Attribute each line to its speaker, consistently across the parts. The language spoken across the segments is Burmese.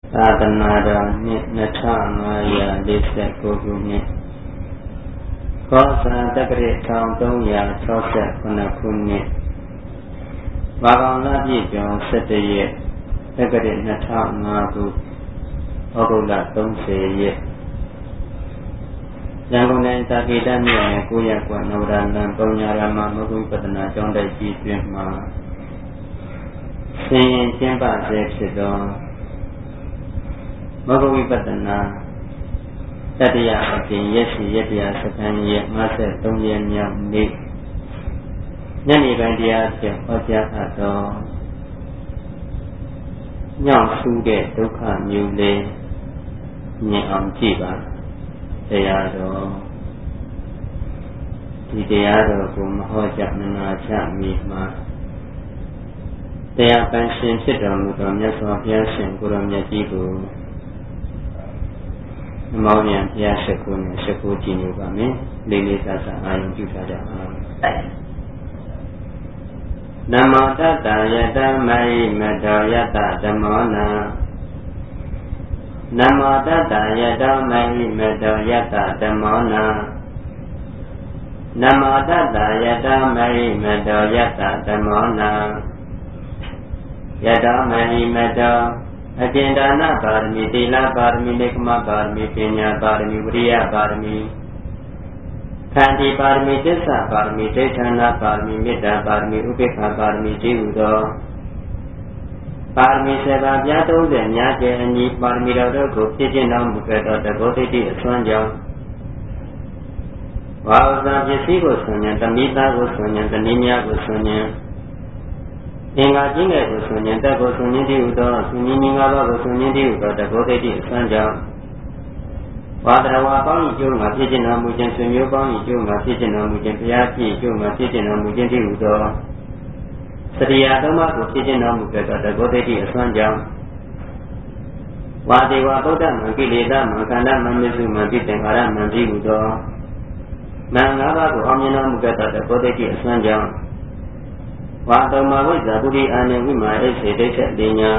Speaker 1: သာသနာတော်နှစ်2549ခုနှစ်ကောဇာတက္ကရာ1368ခုနှစ်ဘာဂလပြည့်ကျော်17ရက်တက္ကရာ2005ခုဩဂုတ်လ30ရက်ရန်ကုန်တိုင်းသာကေတမြို့နယ်9ရပ်ကွက်နဝရလန်ပုံညာရမမဂ္ဂဝိပဿနာကျောင်းတိုက်ကြီးတွင်မှာဆင်ရင်ကျင်းပဆဲဖြစ်သောမဂ္ဂဝိပဿနာတတိယအကျင့်ရက်ရှိရက်တရားစခန်းရက်53ရက်မြောက်နေ့ညနေပိုင်းတရားဖြင့်ဟောကြားအပ်သောညောင်းဆူးတဲ့ဒုက္ခမျိုးလေးမြင်အောင်ကြည့်ပါတရားတော်ဒီတရားတော်ကိုမဟောကြားမနာချမိမှာတရားပန်းရှင်ဖြစ်တော်မူသောမြတ်စွာဘုရားရှင်ကိုရောမြတ်ကြီးကိုနမောပြန်ဘုရားရှိခိုးနဲ့ရှိခိုးကြည်ညိုပါမယ်လေးလေးစားစားအာရုံပြုထားကြအောင်နမောတတ္တယတမိမတောယတဓမ္မောနာနမောတတ္တယတမိမတောယတဓမ္မောနာနမောတတ္တယတမိမတောယတဓမ္မောနာယတမိမတောအကျဉ်းဒါနပါရမီသီလပါရမီနေကမပါရမီပညာပါရမီဝိရိယပါရမီခန္တီပါရမီသစ္စာပါရမီဒိဋ္ဌာနပါရမီမေတ္တာပါရမီဥပေက္ခပါရမီဒီဟုသောပါရမီ7ပါးပြား30များကျယ်အညီပါရမီတော်တို့ကိုပြည့်ကျင့်တော်မူခဲ့သောတဘောတိတိအစွမ်းကြောင့်ဝါဥဇာပစ္စည်းကိုဆွံ့ဉဏ်တမိသားကိုဆွံ့ဉဏ်တနည်းများကိုဆွံ့ဉဏ်သင်္ဃာကြီးငယ်ကိုဆွံ့ဉဏ်တက်ကိုဆွံ့ဉဏ်တည်းဟုသောဆွံ့ဉဏ်5ပါးကိုဆွံ့ဉဏ်တည်းဟုသောတဘောတိတိအစွမ်းကြောင့်ဝါဒရဝါပေါင်းဤကျိုးမှာပြည့်ကျင့်တော်မူခြင်းဆွေမျိုးပေါင်းဤကျိုးမှာပြည့်ကျင့်တော်မူခြင်းဘုရားပြည့်ကျိုးမှာပြည့်ကျင့်တော်မူခြင်းတည်းဟုသောစရိယာသုံးပါးကိုပြည့်ကျင့်တော်မူခဲ့သောတဘောတိတိအစွမ်းကြောင့်ဝါဒေဝဗုဒ္ဓမံကိလေသာမံခန္ဓာမံမစ္စုမံပိသင်္ခါရမံတိဟုသောမံ5ပါးကိုအောင်မြင်တော်မူခဲ့သောတဘောတိတိအစွမ်းကြောင့်ဝါတုံမဝိဇ္ဇာပုရိအာနေဝိမာဣစေဒိဋ္ဌပညာ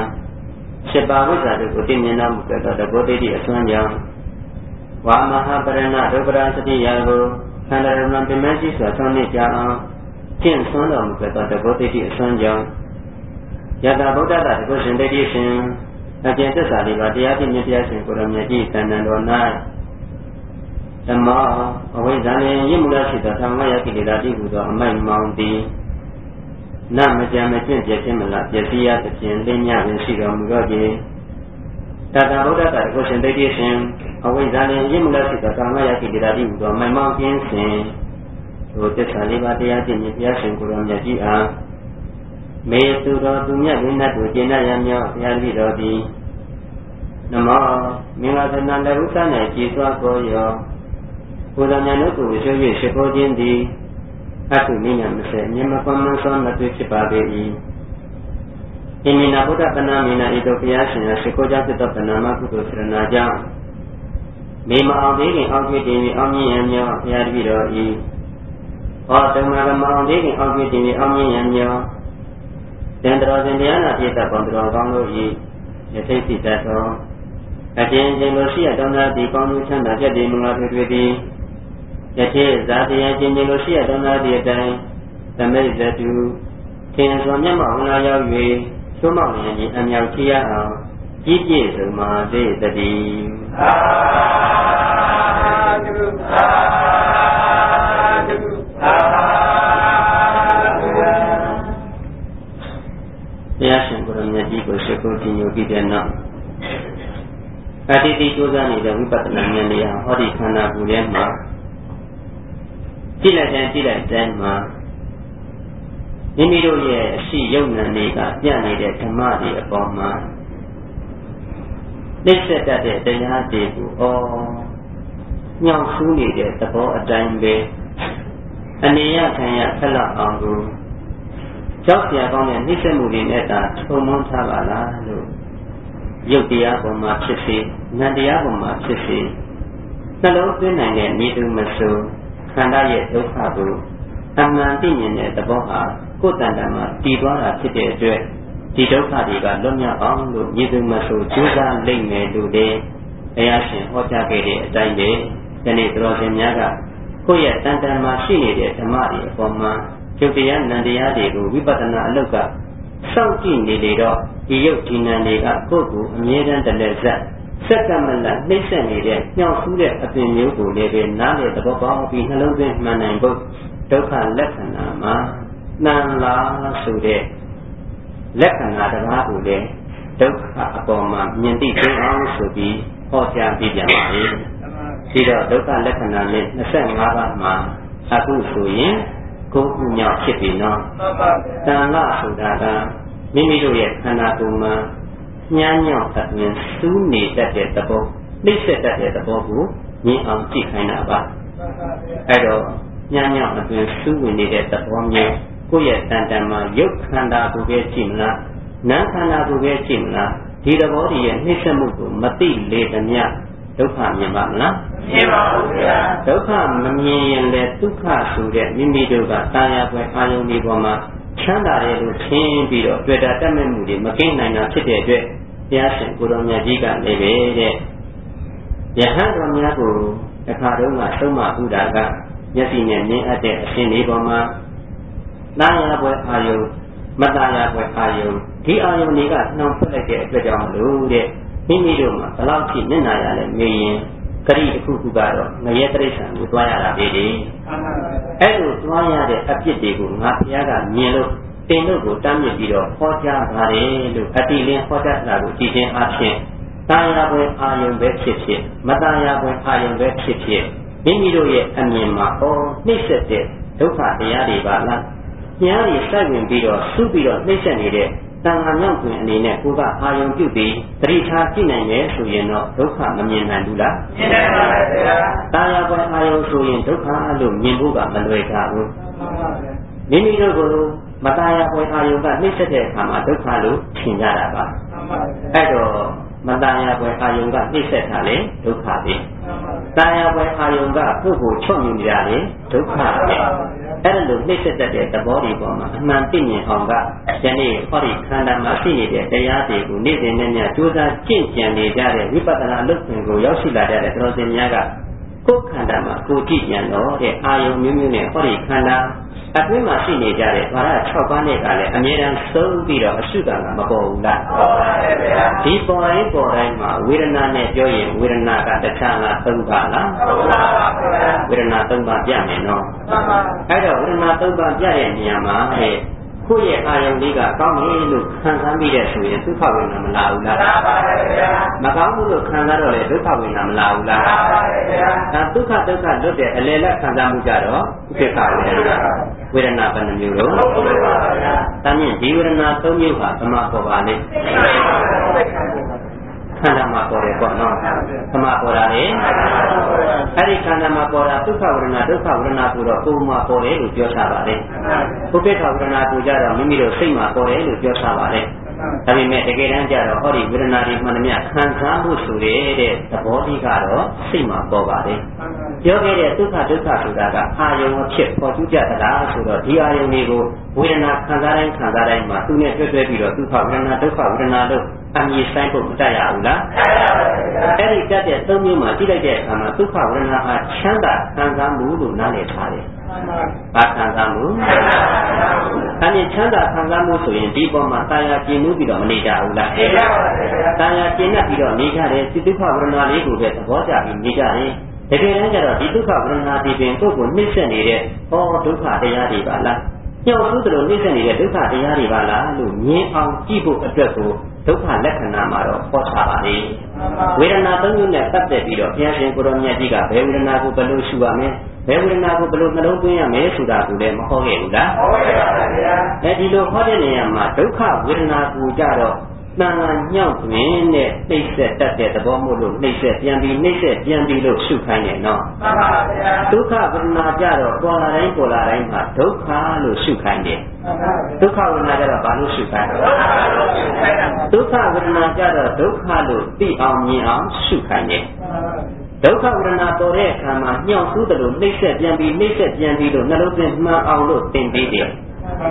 Speaker 1: 7ပါးဝိဇ္ဇာတို့ကိုသိမြင်တော်မူခဲ့သောတဘောတိတိအစွမ်းကြောင့်ဝါမဟာပရဏဒုပ္ပရာစတိယာကိုခန္ဓာရမံပြမကြီးစွာဆုံးနေကြအောင်ကျင့်ဆွမ်းတော်မူခဲ့သောတဘောတိတိအစွမ်းကြောင့်ယတဗုဒ္ဓတာတကုရှင်တတိရှင်အကျင့်သစ္စာလေးပါးတရားပြည့်မြတ်တရားရှင်ကိုရမြတ်ကြီးတဏ္ဍန်တော်၌ဓမ္မအဝိဇ္ဇာနှင့်ရင့်မှုရရှိသောသံဃာယကိလေသာတိဟုသောအမိုက်မောင်းသည်နမကြံမကျင့်ပြည့်ခြင်းမလားပျက်စီးရသဖြင့်လင်းမြပင်ရှိတော်မူသောကြောင့်တတဗုဒ္ဓတာတကုရှင်တတိရှင်အဝိဇ္ဇာနှင့်ရင့်မှုရရှိသောသံဃာယကိလေသာတိဟုသောအမိုက်မောင်းခြင်းစဉ်ထိုသစ္စာလေးပါးတရားပြည့်မြတ်တရားရှင်ကိုရမြတ်ကြီးအားမေသူတော်သူမြတ်ဝိနတ်တို့ကျင့်ရရမြောက်ဘုရားတိတော်သည်နမောမင်္ဂလာသနတဥစ္စာ၌ကြည်စွာကိုရောဘုရားမြတ်တို့ကိုရွှေ၍ရှိခိုးခြင်းသည်အတုနိညာမစေမြမပမန်သောမတွေ့ဖြစ်ပါပေ၏ဣမိနာဗုဒ္ဓပနာမိနာဤသို့ဘုရားရှင်ရှိခိုးကြသည့်သောပနာမကုသိုလ်စရဏကြောင့်မေမအောင်သေးခင်အောက်တွေ့တည်ပြီးအောင်မြင်ရမြောက်ဘုရားတိတော်၏ဟောဓမ္မကမအောင်သေးခင်အောက်တွေ့တည်ပြီးအောင်မြင်ရမြောက်တန်တော်စဉ်တရားနာပြည့်တတ်ပေါင်းတော်ကောင်းတို့၏ယသိသိတတ်သောအကျဉ်းချင်းလိုရှိရတော်သာဒီကောင်းမှုချမ်းသာပြည့်တည်မင်္ဂလာတွေတွေ့သည်ယသိဇာတိယချင်းချင်းလိုရှိရတော်သာဒီအတိုင်းသမိတ်ဇတုသင်စွာမျက်မှောက်လာရောက်၍သို့မောက်ရင်အမြောက်ချရအောင်ကြီးပြည့်စုံပါစေတည်းသာဓုသာဓုသာဘုရားရှင်ကိုရမြတ်ကြီးကိုရှိခိုးကြည်ညိုပြီးတဲ့နောက်အတ္တိတိကျိုးစားနေတဲ့ဝိပဿနာဉာဏ်လေးဟောဒီခန္ဓာကိုယ်ထဲမှာကြည့်လိုက်တဲ့မှာမိမိတို့ရဲ့အရှိယုံနာတွေကပြနေတဲ့ဓမ္မတွေအပေါ်မှာသိစက်တတ်တဲ့တရားတွေကိုညှောင်ဆူးနေတဲ့သဘောအတိုင်းပဲအနေရခံရဖက်လောက်အောင်ကိုကြောက်ပြကောင်းတဲ့နှိမ့်ဆက်မှုတွေနဲ့တာထုံမွန်းထားပါလားလို့ယုတ်တရားပေါ်မှာဖြစ်စေနံတရားပေါ်မှာဖြစ်စေနှလုံးသွင်းနိုင်တဲ့ဤသူမဆိုခန္ဓာရဲ့ဒုက္ခကိုအမှန်သိမြင်တဲ့သဘောဟာကိုယ်တန်တန်မှာတည်သွားတာဖြစ်တဲ့အတွက်ဒီဒုက္ခတွေကလွတ်မြောက်အောင်လို့ညီသူမဆိုကြိုးစားလိမ့်မယ်လို့လည်းတရားရှင်ဟောကြားခဲ့တဲ့အတိုင်းပဲဒီနေ့တော်ရှင်များကကိုယ့်ရဲ့တန်တန်မှာရှိနေတဲ့ဓမ္မတွေအပေါ်မှာယုတ်တရားနံတရားတွေကိုဝိပဿနာအလုတ်ကစောင့်ကြည့်နေလေတော့ဒီယုတ်ဒီနံတွေကကိုယ့်ကိုအမြဲတမ်းတလည်းစက်ကမလနှိမ့်ဆက်နေတဲ့ညှောက်ဆူးတဲ့အပင်မျိုးကိုလည်းပဲနားလေသဘောပေါက်ပြီးနှလုံးသွင်းမှန်နိုင်ဖို့ဒုက္ခလက္ခဏာမှာနှံလာဆိုတဲ့လက္ခဏာတစ်ပါးကိုလည်းဒုက္ခအပေါ်မှာမြင်သိသိအောင်ဆိုပြီးဟောကြားပြပြန်ပါလေဒီတော့ဒုက္ခလက္ခဏာနဲ့25ပါးမှာအခုဆိုရင်ကိုယ်ခုမြောက်ဖြစ်ပြီနော်တဏှာဆိုတာကမိမိတို့ရဲ့ခန္ဓာကိုယ်မှာညံ့ညောင်းအတွင်စူးနေတတ်တဲ့သဘောနှိမ့်ဆက်တတ်တဲ့သဘောကိုမြင်အောင်ကြည့်ခိုင်းတာပါအဲ့တော့ညံ့ညောင်းအတွင်စူးဝင်နေတဲ့သဘောမျိုးကိုယ့်ရဲ့တန်တန်မှာရုပ်ခန္ဓာကိုပဲကြည့်မလားနာမ်ခန္ဓာကိုပဲကြည့်မလားဒီသဘောတည်းရဲ့နှိမ့်ဆက်မှုကိုမသိလေသမျှဒုက္ခမြင်ပါမလားမြင်ပါဘူးဗျာဒုက္ခမမြင်ရင်လည်းဒုက္ခဆိုတဲ့မိမိတို့ကတာယာပွဲအာယုန်ဒီပေါ်မှာချမ်းသာတယ်လို့ထင်ပြီးတော့တွေ့တာတတ်မဲ့မှုတွေမကင်းနိုင်တာဖြစ်တဲ့အတွက်ဘုရားရှင်ကိုတော်မြတ်ကြီးကလည်းပဲတဲ့ယဟန်တော်များကိုတစ်ခါတုန်းကသုံးမဥဒါကမျက်စိနဲ့မြင်အပ်တဲ့အရှင်လေးပေါ်မှာတာယာပွဲအာယုန်မတာယာပွဲအာယုန်ဒီအာယုန်တွေကနှောင်ထွက်လိုက်တဲ့အတွက်ကြောင့်လို့တဲ့မိမိတို့မှာဘယ်လောက်ထိမျက်နှာရလဲမေးရင်ဂရိတစ်ခုခုကတော့ငရဲတိရစ္ဆာန်ကိုတွားရတာပဲလေအဲ့လိုတွားရတဲ့အပြစ်တွေကိုငါဘုရားကမြင်လို့တင်တို့ကိုတမ်းမြစ်ပြီးတော့ဟောကြားပါတယ်လို့အတိလင်းဟောကြားတာကိုကြည်ခြင်းအပြင်တာယာပွဲအာယုံပဲဖြစ်ဖြစ်မတာယာပွဲအာယုံပဲဖြစ်ဖြစ်မိမိတို့ရဲ့အမြင်မှာနှိမ့်ဆက်တဲ့ဒုက္ခတရားတွေပါလားညားတွေစိုက်ဝင်ပြီးတော့စုပြီးတော့နှိမ့်ဆက်နေတဲ့တန်ခါမြောက်တွင်အနေနဲ့ကိုကအာယုံပြုပြီးသတိထားကြည့်နိုင်မယ်ဆိုရင်တော့ဒုက္ခမမြင်နိုင်ဘူးလားမြင်နိုင်ပါပါဗျာတာယာပွဲအာယုံဆိုရင်ဒုက္ခလို့မြင်ဖို့ကမလွယ်ကြဘူးမိမိတို့ကိုမတာယာပွဲအာယုံကနှိမ့်ဆက်တဲ့အခါမှာဒုက္ခလို့ထင်ကြတာပါအဲ့တော့မတာယာပွဲအာယုံကနှိမ့်ဆက်တာလေဒုက္ခပဲတာယာပွဲအာယုံကကိုယ်ကိုချွတ်မြင်ကြလေဒုက္ခပဲအဲ့ဒါလို့နှိမ့်ဆက်တတ်တဲ့သဘောတွေပေါ်မှာအမှန်သိမြင်အောင်ကယနေ့ဟောဒီခန္ဓာမှာရှိနေတဲ့တရားတွေကိုနေ့စဉ်နဲ့ညကြိုးစားကျင့်ကြံနေကြတဲ့ဝိပဿနာလုပ်ခြင်းကိုရောက်ရှိလာကြတဲ့တော်စင်များကကိုယ်ခန္ဓာမှာကိုယ်ကြည့်ကြံတော့တဲ့အာယုံမျိုးမျိုးနဲ့ဟောဒီခန္ဓာအတွင်းမှာရှိနေကြတဲ့ဘာသာ6ပါးနဲ့ကလည်းအမြဲတမ်းသုံးပြီးတော့အရှုကံကမပေါ်ဘူးလားပေါ်ပါတယ်ဗျာဒီပေါ်တိုင်းမှာဝေဒနာနဲ့ပြောရင်ဝေဒနာကတခြားလား3ပါးလား3ပါးပါဗျာဝေဒနာ3ပါးပြမယ်နော်မှန်ပါအဲ့တော့ဝေဒနာ3ပါးပြတဲ့နေရာမှာကိုယ့်ရဲ့အာယုံလေးကကောင်းပြီလို့ခံစားမိတဲ့ဆိုရင်ဒုက္ခဝေဒနာမလာဘူးလားလာပါတယ်ဗျာမကောင်းဘူးလို့ခံစားတော့လေဒုက္ခဝေဒနာမလာဘူးလားလာပါတယ်ဗျာဒါဒုက္ခလွတ်တဲ့အလေလက်ခံစားမှုကြတော့ဥပေက္ခဝေဒနာဘယ်နှမျိုးတော့ဟုတ်ပါပါဗျာဒါမြင့်ဒီဝေဒနာ3မျိုးဟာဘယ်မှာပေါ်ပါလဲခန္ဓာမှာပေါ်တယ်ပေါ့နော်ခမပေါ်တာလေအဲ့ဒီခန္ဓာမှာပေါ်တာဒုက္ခဝေဒနာဆိုတော့ကိုယ်မှာပေါ်တယ်လို့ပြောထားပါတယ်ဥပေက္ခဝေဒနာကိုကြတော့မိမိတို့စိတ်မှာပေါ်တယ်လို့ပြောထားပါတယ်ဒါပေမဲ့တကယ်တမ်းကျတော့ဟောဒီဝေဒနာတွေမှန်သမျှခံစားမှုဆိုတဲ့သဘောကြီးကတော့စိတ်မှာပေါ်ပါတယ်ပြောခဲ့တဲ့ဒုက္ခဆိုတာကအာယုံအဖြစ်ပေါ်ကျူးကြသလားဆိုတော့ဒီအာယုံတွေကိုဝေဒနာခံစားတိုင်းမှာသူနဲ့တွဲပြီးတော့ဒုက္ခဝေဒနာလို့အမြင်ဆိုင်ဖို့မတတ်ရဘူးလားအဲ့ဒီတတ်တဲ့၃မျိုးမှာကြည့်လိုက်တဲ့အခါမှာဒုက္ခဝေဒနာဟာချမ်းသာခံစားမှုလို့နားလည်ထားတယ်ဘာခံစားမှုအမြင်ချမ်းသာခံစားမှုဆိုရင်ဒီပေါ်မှာတာယာကျင်မှုပြီးတော့မနေကြဘူးလားတာယာကျင်ပြီးတော့နေကြတယ်ဒီဒုက္ခဝေဒနာလေးကိုပဲသဘောကျပြီးနေကြတယ်တကယ်တမ်းကျတော့ဒီဒုက္ခဝေဒနာဒီပင်ကိုယ်ကိုနှိမ့်ဆက်နေတဲ့ဒုက္ခတရားတွေပါလားညှောက်ဆူးတယ်လို့နှိမ့်ဆက်နေတဲ့ဒုက္ခတရားတွေပါလားလို့မြင်အောင်ကြည့်ဖို့အတွက်ကိုဒုက္ခလက္ခဏာမှာတော့ဟောထားပါလေဝေဒနာ3မျိုးနဲ့ပတ်သက်ပြီးတော့ဘုရားရှင်ကိုရောမြတ်ကြီးကဘယ်ဝေဒနာကိုဘယ်လိုရှုရမလဲဘယ်ဝေဒနာကိုဘယ်လိုနှလုံးသွင်းရမလဲဆိုတာကိုလည်းမဟောခဲ့ဘူးလားဟောခဲ့ပါဗျာအဲဒီလိုဟောတဲ့နေရာမှာဒုက္ခဝေဒနာကိုကြတော့တန်ခါညောက်တွင်နဲ့နှိမ့်ဆက်တတ်တဲ့သဘောမို့လို့နှိမ့်ဆက်ပြန်ပြီးလို့ရှုခိုင်းတယ်နော်မှန်ပါဗျာဒုက္ခဝေဒနာကြတော့ပေါ်လာတိုင်းမှာဒုက္ခလို့ရှုခိုင်းတယ်ဒုက္ခဝေဒနာကြတော့ဘာလို့ရှုခိုင်းလဲဒုက္ခဝေဒနာကြတော့ဒုက္ခလို့သိအောင်မြင်အောင်ရှုခိုင်းတယ်ဒုက္ခဝေဒနာပေါ်တဲ့အခါမှာညှောက်ဆူးတယ်လို့နှိမ့်ဆက်ပြန်ပြီးလို့နှလုံးသွင်းမှန်အောင်လို့သင်ပေးတယ်ဒ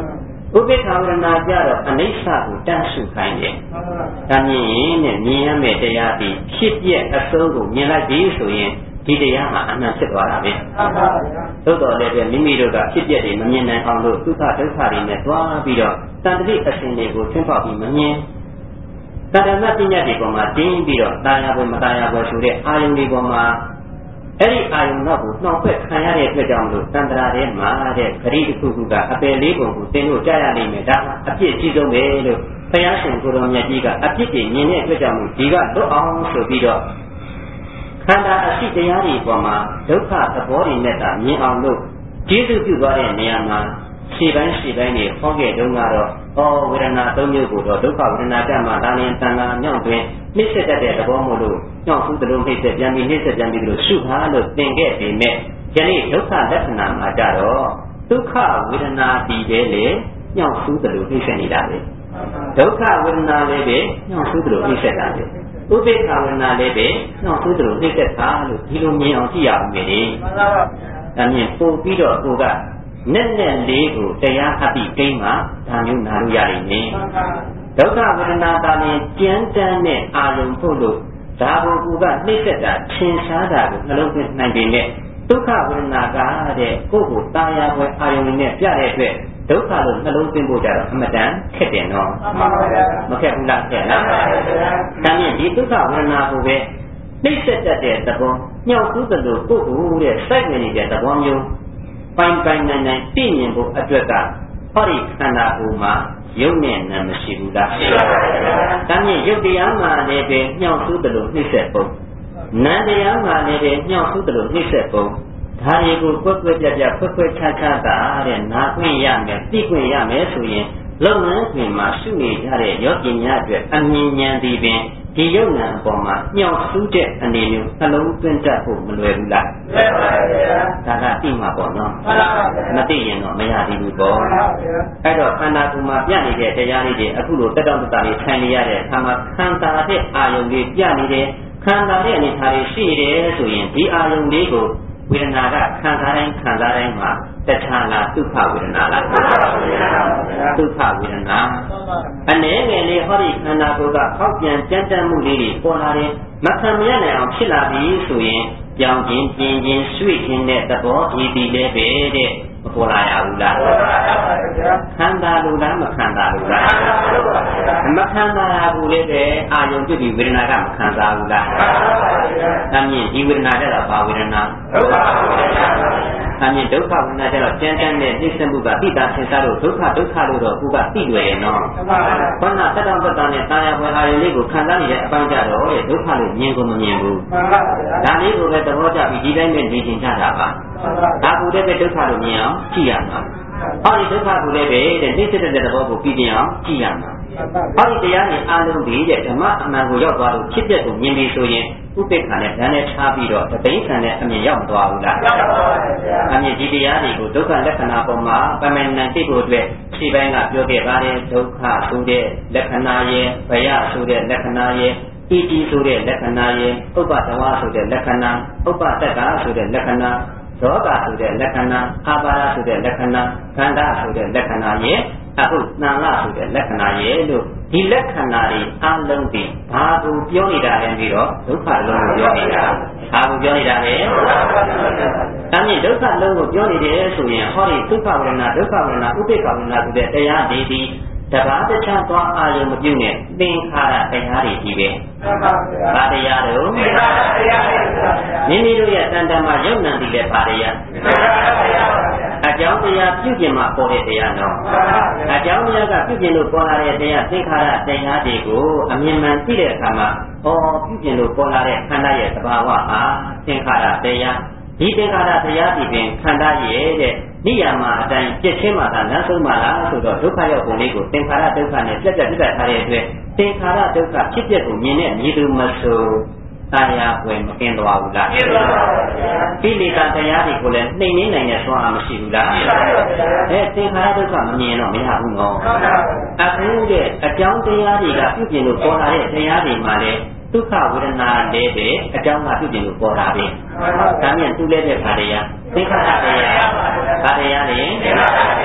Speaker 1: ဥပိ္ပခဝရဏကြတော့အနိစ္စကိုတန်းစုခိုင်းတယ်။ဒါမြင်ရင်နဲ့မြင်ရမယ့်တရားဒီဖြစ်ပြအဆုံးကိုမြင်လိုက်ပြီဆိုရင်ဒီတရားမှာအမှန်ဖြစ်သွားတာပဲ။သို့တော်လည်းပဲမိမိတို့ကဖြစ်ပြတွေမမြင်နိုင်အောင်လို့ဒုက္ခဒုက္ခတွေနဲ့တွားပြီးတော့တန်တိအစဉ်တွေကိုသင်ပေါက်ပြီးမမြင်တဏ္ဍမပညာတွေပေါ်မှာတင်းပြီးတော့တာယာပွဲမတာယာပွဲဆိုတဲ့အာယုန်တွေပေါ်မှာအဲ့ဒီအာယုန်တော့ကိုနှောက်ဖက်ခံရတဲ့အတွက်ကြောင့်လို့တန်ត្រာထဲမှာတဲ့ခရီးတစ်ခုခုကအပယ်လေးပုံကိုသင်တို့ကြားရနိုင်မယ်ဒါအပြစ်ကြီးဆုံးပဲလို့ဘုရားရှင်ကိုတော်မြတ်ကြီးကအပြစ်တွေမြင်တဲ့အတွက်ကြောင့်လို့ဒီကလွတ်အောင်ဆိုပြီးတော့ခန္ဓာအရှိတရားတွေပေါ်မှာဒုက္ခသဘောတွေနဲ့တာမြင်အောင်လို့ကျေးဇူးပြုသွားတဲ့နေရာမှာခြေပိုင်းတွေဟောခဲ့တုန်းကတော့ဝေဒနာ၃မျိုးကိုတော့ဒုက္ခဝေဒနာကမှဒါလင်းတန်လာမြောက်တွင်နှိစ္စတတ်တဲ့သဘောမို့လို့ညောင်းစုသလိုနှိစ္စပြန်ပြီးနှိစ္စပြန်ပြီးလို့ရှုထားလို့သင်ခဲ့ပေမဲ့ယနေ့ဒုက္ခလက္ခဏာမှာကြတော့ဒုက္ခဝေဒနာတည်ပဲလေညောင်းစုသလိုနှိစ္စနေတာပဲဒုက္ခဝေဒနာလည်းပဲညောင်းစုသလိုနှိစ္စတာပဲဥပိ္ပခဝေဒနာလည်းပဲညောင်းစုသလိုနှိစ္စတာလို့ဒီလိုမြင်အောင်ကြည့်ရအောင်လေဒါမြင်ပို့ပြီးတော့ကိုကနဲ့လေးကိုတရားအပိကိန်းမှာဒါမျိုးနာလို့ရနိုင်တယ်ဒုက္ခဝေဒနာတာလည်းကြမ်းတမ်းတဲ့အာရုံဖို့လို့ဒါကိုကူကနှိမ့်သက်တာထင်ရှားတာကိုနှလုံးသွင်းနိုင်ပေမဲ့ဒုက္ခဝေဒနာကတဲ့ကိုယ့်ကိုတာယာပွဲအာရုံနဲ့ပြတဲ့အတွက်ဒုက္ခလို့နှလုံးသွင်းဖို့ကြတော့အမတန်ခက်တယ်နော်မခက်ဘူးလားခက်လားဒါနဲ့ဒီဒုက္ခဝေဒနာကိုပဲနှိမ့်သက်တတ်တဲ့သဘောညှောက်သူသလိုကိုယ့်ကိုတဲ့စိုက်ဝင်နေတဲ့သဘောမျိုးပိုင်နိုင်သိမြင်ဖို့အတွက်ကဟောဒီခန္ဓာကိုယ်မှာရုပ်နဲ့နာမ်မရှိဘူးလားရှိပါပါဘုရား။ဒါမြင့်ရုပ်တရားမှာလည်းပဲညှောက်စုသလိုနှိမ့်ဆက်ပုံနာမ်တရားမှာလည်းပဲညှောက်စုသလိုနှိမ့်ဆက်ပုံဒါတွေကိုကွက်ကွက်ပြပြဖွက်ဖွက်ခြားခြားတာတဲ့နာခွင့်ရမယ်သိခွင့်ရမယ်ဆိုရင်လုပ်ငန်းခွင်မှာရှုနေကြတဲ့ယောဂီများအတွက်အမြင်ဉာဏ်ဒီပင်ဒီယုံနာအပေါ်မှာညှောက်စုတဲ့အနေမျိုးနှလုံးသွင်းတတ်ဖို့မလွယ်ဘူးလားလွယ်ပါဗျာဒါကသိမှာပေါ့နော်မှန်ပါဗျာမသိရင်တော့မရသေးဘူးပေါ့မှန်ပါဗျာအဲ့တော့ခန္ဓာကိုယ်မှာပြနေတဲ့တရားလေးတွေအခုလိုတက်တော့တာလေးခြံနေရတဲ့အခါမှာခန္ဓာတဲ့အာယုံလေးပြနေတယ်ခန္ဓာတဲ့အနေထားလေးရှိနေတယ်ဆိုရင်ဒီအာယုံလေးကိုဝေဒနာကခံစားတိုင်းမှာတခြားလားဒုက္ခဝေဒနာလားဒုက္ခဝေဒနာအနေငယ်လေးဟောဒီခန္ဓာကိုယ်ကဖောက်ပြန်ကြမ်းတမ်းမှုလေးတွေပေါ်လာတယ်မခံမရနိုင်အောင်ဖြစ်လာပြီဆိုရင်ပြောင်းခြင်းပြင်းခြင်းရွှေ့ခြင်းတဲ့သဘောဒီလည်းပဲတဲ့မပေါ်လာရဘူးလားခန္ဓာလိုလားမခန္ဓာလိုလားမခန္ဓာဘူးလေပဲအာယုံပြုပြီးဝေဒနာကမခံစားဘူးလားဒါမြင်ဒီဝေဒနာတဲ့တော့ဘာဝေဒနာဒုက္ခဝေဒနာအမြင်ဒုက္ခဝေဒနာကျတော့ကြမ်းတမ်းတဲ့နှိစ္စမှုကသိတာသင်္စားလို့ဒုက္ခလို့တော့ကိုကသိလွယ်တယ်နော်။ဘာနာတက်တော့တက်တာနဲ့တာယာပွဲအာရုံလေးကိုခံစားနေတဲ့အပိုင်းကြတော့ရဲ့ဒုက္ခလို့မြင်ကိုမမြင်ဘူး။ဒါလေးကိုပဲသဘောကျပြီးဒီတိုင်းပဲနေချင်ကြတာပါ။ဒါကိုလည်းပဲဒုက္ခလို့မြင်အောင်ကြည့်ရမှာ။ဟောဒီဒုက္ခကိုလည်းပဲတဲ့နှိစ္စတဲ့သဘောကိုပြီးပြအောင်ကြည့်ရမှာ။ဟောဒီတရားနဲ့အာလုံးပြီးတဲ့ဓမ္မအမှန်ကိုရောက်သွားလို့ဖြစ်ပျက်ကိုမြင်ပြီးဆိုရင်ဥပိ္ပခာနဲ့ဓာတ်နဲ့ထားပြီးတော့တသိန်းခံတဲ့အမြင်ရောက်သွားဘူးလားရောက်ပါပါဗျာအမြင်ဒီတရားတွေကိုဒုက္ခလက္ခဏာပေါ်မှာပမဏ္ဏသိဖို့အတွက်ခြေပိုင်းကပြောခဲ့ပါတယ်ဒုက္ခဆိုတဲ့လက္ခဏာရဲ့ဘယဆိုတဲ့လက္ခဏာရဲ့ဣတိဆိုတဲ့လက္ခဏာရဲ့ဥပ္ပတဝါဆိုတဲ့လက္ခဏာဥပ္ပတက္ကဆိုတဲ့လက္ခဏာသောကဆိုတဲ့လက္ခဏာအာပါဒဆိုတဲ့လက္ခဏာခန္ဓာဆိုတဲ့လက္ခဏာရဲ့အခုနာလဆိုတဲ့လက္ခဏာရဲ့လို့ဒီလက္ခဏာတွေအလုံးဒီဘာကိုပြောနေတာလဲပြီးတော့ဒုက္ခလုံးကိုပြောနေတာဘာကိုပြောနေတာလဲဒါမြင့်ဒုက္ခလုံးကိုပြောနေတယ်ဆိုရင်ဟောဒီဒုက္ခဝေဒနာဥပိ္ပခဝေဒနာဆိုတဲ့တရားတွေဒီတပါးတခြားသွားအာရုံမပြုနဲ့သင်္ခါရတရားတွေကြီးပဲဘာတရားတို့မိမိတို့ရဲ့တန်တမှာယုံနံတည်တဲ့ဘာတရားအကြောင်းတရားပြုကျင်မှာပေါ်တဲ့တရားတော့အကြောင်းတရားကပြုကျင်လို့ပေါ်လာတဲ့တရားသင်္ခါရတရားတွေကိုအမြင်မှန်သိတဲ့အခါမှာပြုကျင်လို့ပေါ်လာတဲ့ခန္ဓာရဲ့သဘာဝဟာသင်္ခါရတရားဒီသင်္ခါရတရားဒီပင်ခန္ဓာရဲ့တဲ့နိယာမအတိုင်းပြည့်ချင်းမှသာလမ်းဆုံးမှလားဆိုတော့ဒုက္ခရောက်ပုံလေးကိုသင်္ခါရဒုက္ခနဲ့ပြတ်ထားတဲ့အတွက်သင်္ခါရဒုက္ခဖြစ်ပျက်ကိုမြင်တဲ့မြည်သူမဆိုတာယာပွဲမကင်းသွားဘူးလားကျင်းပါပါဗျာကိလေသာတရားတွေကိုလည်းနှိမ်နှင်းနိုင်တဲ့သွားမရှိဘူးလားရှိပါပါဗျာသင်္ခါရဒုက္ခမမြင်တော့မရဘူးနော်အခုတဲ့အကြောင်းတရားတွေကပြုပြင်လို့ပေါ်လာတဲ့တရားတွေမှာလည်းဒုက္ခဝေဒနာလည်းပဲအကြောင်းကပြုပြင်လို့ပေါ်တာပဲဒါမြန်သူလည်းတဲ့ခါတရားသင်္ခါရတရားဘာတရားလဲသင်္ခါရတရား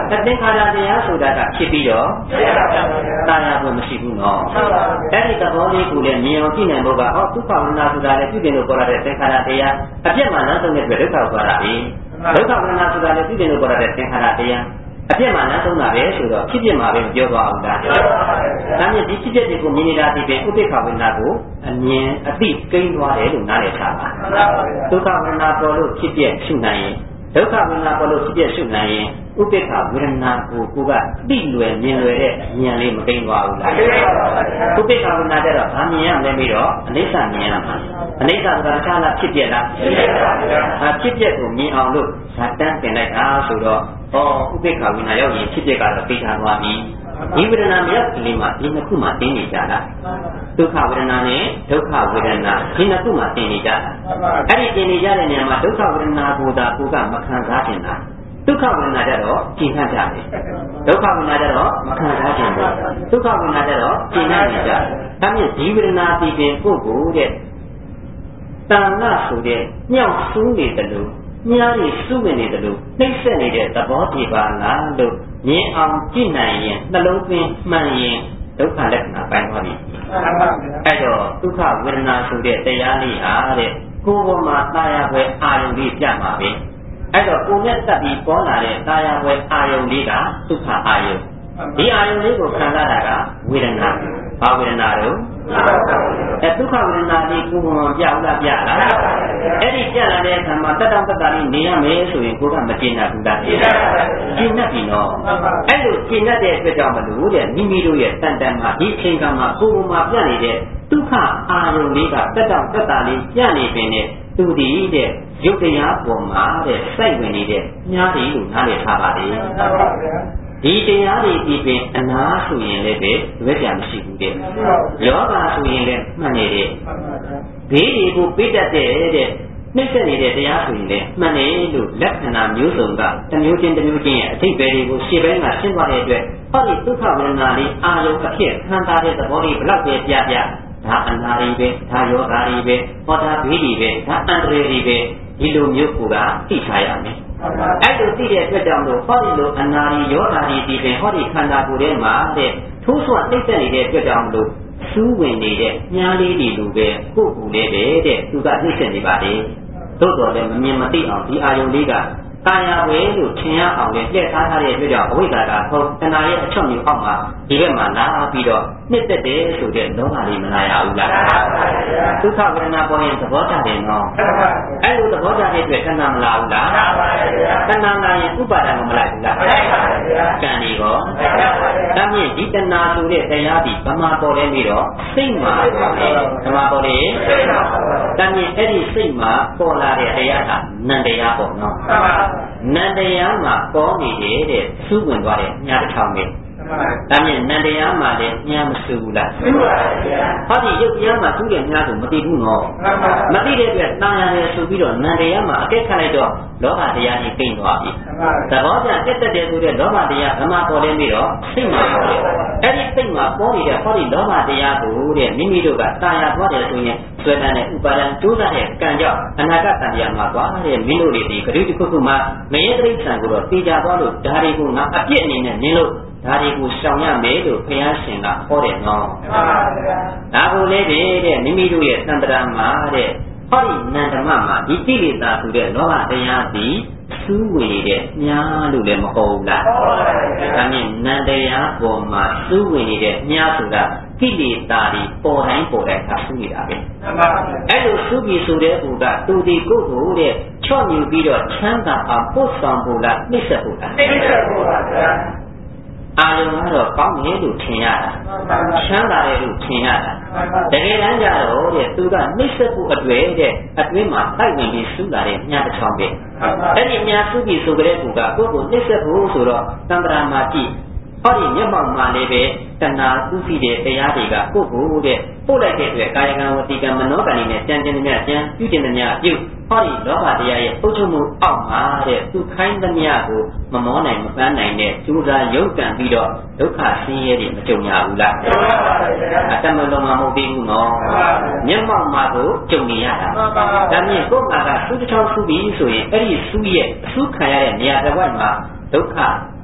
Speaker 1: သင်္ခါရတရားဆိုတာကဖြစ်ပြီးတော့တာယာဖို့မရှိဘူးနော်အဲ့ဒီသဘောလေးကိုလည်းမြင်အောင်ကြည့်နိုင်ဖို့ကဟောဒုက္ခဝေဒနာဆိုတာလည်းပြုတင်လို့ပေါ်လာတဲ့သင်္ခါရတရားအပြစ်မှလမ်းဆုံးတဲ့အတွက်ဒုက္ခကိုခေါ်တာပဲဒုက္ခဝေဒနာဆိုတာလည်းပြုတင်လို့ပေါ်လာတဲ့သင်္ခါရတရားအပြစ်မှလမ်းဆုံးတာပဲဆိုတော့ဖြစ်ဖြစ်မှာပဲပြောသွားအောင်လားဒါမြင်ဒီဖြစ်ဖြစ်တွေကိုမြင်နေတာဒီပင်ဥပိ္ပခဝေဒနာကိုအမြင်အသိကိန်းသွားတယ်လို့နားလည်ထားပါဒုက္ခဝေဒနာပေါ်လို့ဖြစ်ဖြစ်ရှုနိုင်ရင်ဒုက္ခဝေဒနာပေါ်လို့ဖြစ်ဖြစ်ရှုနိုင်ရင်ဥပိ္ပခဝေဒနာကိုကသိလွယ်မြင်လွယ်တဲ့ဉာဏ်လေးမကိန်းသွားဘူးလားဥပိ္ပခဝေဒနာကြတော့ဗာမြင်ရမယ်ပြီးတော့အနိစ္စမြင်ရမှာအနိစ္စဆိုတာတခြားလားဖြစ်ပြလားဖြစ်ပြကိုမြင်အောင်လို့ဇာတန်းတင်လိုက်တာဆိုတော့ဥပိ္ပခဝေဒနာရောက်ရင်ဖြစ်ပြကတော့သိထားသွားပြီဒီဝေဒနာမြောက်ကလေးမှာဒီနှစ်ခုမှတင်းနေကြတာဒုက္ခဝေဒနာနဲ့ဒုက္ခဝေဒနာဒီနှစ်ခုမှတင်းနေကြတာအဲ့ဒီတင်းနေကြတဲ့နေရာမှာဒုက္ခဝေဒနာကိုကမခံစားတင်တာဒုက္ခဝေဒနာကြတော့ကျင့်ခတ်ကြတယ်ဒုက္ခဝေဒနာကြတော့မခံစားတင်ဘူးဒုက္ခဝေဒနာကြတော့ကျင့်နေကြတယ်ဒါမြင့်ဒီဝေဒနာဒီပင်ပုဂ္ဂိုလ်တဲ့တဏှာဆိုတဲ့ညှောက်ဆူးနေတယ်လို့ညာရီစုဝင်နေတယ်လို့နှိမ့်ဆက်နေတဲ့သဘောတည်ပါလားလို့မြင်အောင်ကြည့်နိုင်ရင်နှလုံးသွင်းမှန်ရင်ဒုက္ခလက္ခဏာပိုင်းသွားပြီအဲ့တော့ဒုက္ခဝေဒနာဆိုတဲ့တရားလေးဟာတဲ့ကိုယ်ပေါ်မှာတာယာပွဲအာယုံလေးပြမှာပဲအဲ့တော့ကိုယ်နဲ့တက်ပြီးပေါ်လာတဲ့တာယာပွဲအာယုံလေးကဒုက္ခအာယုံဒီအာယုံလေးကိုခံစားတာကဝေဒနာဘာဝေဒနာတော့ဒုက္ခဝေဒနာလေးကိုယ်ပေါ်မှာပြဥလားပြလားအဲ့ဒီပြလာတဲ့အခါမှာတက်တောင့်တက်တာလေးနေရမယ်ဆိုရင်ကိုယ်ကမကျေနပ်ဘူးလားကျေနပ်ပြီနော်အဲ့လိုကျေနပ်တဲ့အတွက်ကြောင့်မလို့တဲ့မိမိတို့ရဲ့တန်တန်မှာဒီအချိန်ကမှကိုယ်ပေါ်မှာပြနေတဲ့ဒုက္ခအာယုံလေးကတက်တောင့်တက်တာလေးပြနေပင်နဲ့သူဒီတဲ့ရုပ်တရားပေါ်မှာတဲ့စိုက်ဝင်နေတဲ့ညားတွေလို့နားလည်ထားပါလေဒီတရားတွေဒီပင်အနာဆိုရင်လည်းပဲလွဲကြမရှိဘူးတဲ့ယောဂဆိုရင်လည်းမှန်နေတဲ့ဘေးတွေကိုပိတ်တတ်တဲ့နှိမ့်ဆက်နေတဲ့တရားဆိုရင်လည်းမှန်တယ်လို့လက္ခဏာမျိုးစုံကတစ်မျိုးချင်းရဲ့အထိပ္ပယ်တွေကိုရှေ့ပိုင်းကရှင်းသွားတဲ့အတွက်ဟောဒီဒုက္ခဝေဒနာလေးအာယုံအဖြစ်ခံစားတဲ့သဘောလေးဘလောက်ပဲပြဒါအနာတွေပဲဒါယောဂါတွေပဲဟောဒါဘေးတွေပဲဒါအန္တရာယ်တွေပဲဒီလိုမျိုးကသိထားရမယ်အဲ့လိုသိတဲ့အတွက်ကြောင့်လို့ဟောဒီလိုအနာရီယောဂါတွေဒီပင်ဟောဒီခန္ဓာကိုယ်ထဲမှာတဲ့ထိုးဆွနှိမ့်ဆက်နေတဲ့အတွက်ကြောင့်လို့စူးဝင်နေတဲ့ညားလေးတွေလိုပဲကိုယ်ကူလေးပဲတဲ့သူကနှိမ့်ဆက်နေပါလေသို့တော်လည်းမမြင်မသိအောင်ဒီအာယုံလေးကကာယဝေလို့ထင်ရအောင်လေပြည့်ထားတဲ့အတွက်ကြောင့်အဝိဇ္ဇာကဟုတ်တဏှာရဲ့အချွတ်မျိုးအောက်မှာဒီဘက်မှာလာပြီးတော့နှစ်သက်တယ်ဆိုတဲ့လောဘလေးမလာရဘူးလားဒုက္ခဝေဒနာပေါ်ရင်သဘောကျတယ်နော်အဲ့လိုသဘောကျတဲ့အတွက်တဏှာမလာဘူးလားတဏှာလာရင်ဥပါဒံမလာဘူးလားကံဒီရောဒါမြင့်ဒီတဏှာဆိုတဲ့တရားဒီဗမာပေါ်လဲပြီးတော့စိတ်မှာပေါ်တယ်ဗမာပေါ်လေဒါမြင့်အဲ့ဒီစိတ်မှာပေါ်လာတဲ့တရားကနံတရားပေါ့နော်နန္တရားမှာပေါ်နေတဲ့စူးဝင်သွားတဲ့ညာတစ်ထောင်ပဲဒါမြင်နန္တရားမှာလည်းညာမစူးဘူးလားစူးပါဗျာဟောဒီရုပ်တရားမှာစူးတဲ့ညာကိုမသိဘူးနော်မသိတဲ့အတွက်တာယာတယ်ဆိုပြီးတော့နန္တရားမှာအကဲခတ်လိုက်တော့လောဘတရားကြီးကိန်းသွားပြီသဘောကျတက်တက်တယ်ဆိုတဲ့လောဘတရားဗမာပေါ်လဲပြီးတော့စိတ်မှာပေါ်တယ်အဲ့ဒီစိတ်မှာပေါ်နေတဲ့ဟောဒီလောဘတရားကိုတဲ့မိမိတို့ကတာယာသွားတယ်ဆိုရင်ဆွဲတန်းတဲ့ဥပါဒံကျိုးစားတဲ့ကံကြောင့်အနာဂတ်တန်တရားမှာသွားတဲ့မင်းတို့တွေဒီဂရုတစ်ခုခုမှမရေတိဋ္ဌံကိုတော့သိကြသွားလို့ဒါတွေကိုငါအပြစ်အနေနဲ့နင်းလို့ဒါတွေကိုရှောင်ရမယ်လို့ဘုရားရှင်ကဟောတယ်နော်ဒါကိုလည်းတဲ့မိမိတို့ရဲ့သံတရာမှာတဲ့ဟောဒီနန္ဒမမှာဒီကိလေသာဆိုတဲ့လောဘတရားသည်စူးဝင်နေတဲ့ညာလို့လည်းမဟုတ်ဘူးလားဒါမြင်နန္တရားပေါ်မှာစူးဝင်နေတဲ့ညာဆိုတာကိလေသာတွေပေါ်တိုင်းကစူးနေတာပဲအဲ့လိုစူးပြီးဆိုတဲ့ဘူကသူဒီကိုယ်ကိုတဲ့ချော့မြူပြီးတော့ချမ်းသာအောင်ပို့ဆောင်ဖို့လားနှိမ့်ဆက်ဖို့လားနှိမ့်ဆက်ဖို့ပါဗျာအာယုံကတော့ကောင်းတယ်လို့ထင်ရတာချမ်းသာတယ်လို့ထင်ရတာတကယ်တမ်းကျတော့တဲ့သူကနှိမ့်ဆက်ဖို့အတွင်းမှာတိုက်ဝင်ပြီးစူးလာတဲ့ညာတစ်ချောင်းပဲအဲ့ဒီညာစူးပြီးဆိုကြတဲ့ကူကကိုယ့်ကိုနှိမ့်ဆက်ဖို့ဆိုတော့သံဃာမှာကြည့်ဟောဒီမျက်မှောက်မှာလည်းပဲတဏှာဥသိတဲ့တရားတွေကကိုယ့်ကိုတဲ့ပို့လိုက်တဲ့အတွက်ကာယကံဝစီကံမနောကံတွေနဲ့ကြံပြုတင်သမျှပြုဟောဒီလောဘတရားရဲ့အုပ်ချုပ်မှုအောက်မှာတဲ့သူခိုင်းသမျှကိုမမောနိုင်မပန်းနိုင်တဲ့ကျူးစာရုပ်ကံပြီးတော့ဒုက္ခဆင်းရဲတွေမကြုံရဘူးလားအတမလုံးမဟုတ်သေးဘူးနော်မျက်မှောက်မှာကိုကြုံနေရတာဒါမြင်ကိုယ်မှာကသူတစ်ချောင်းဆူပြီးဆိုရင်အဲ့ဒီဆူရဲ့အဆူခံရတဲ့နေရာတစ်ဝိုက်မှာဒုက္ခ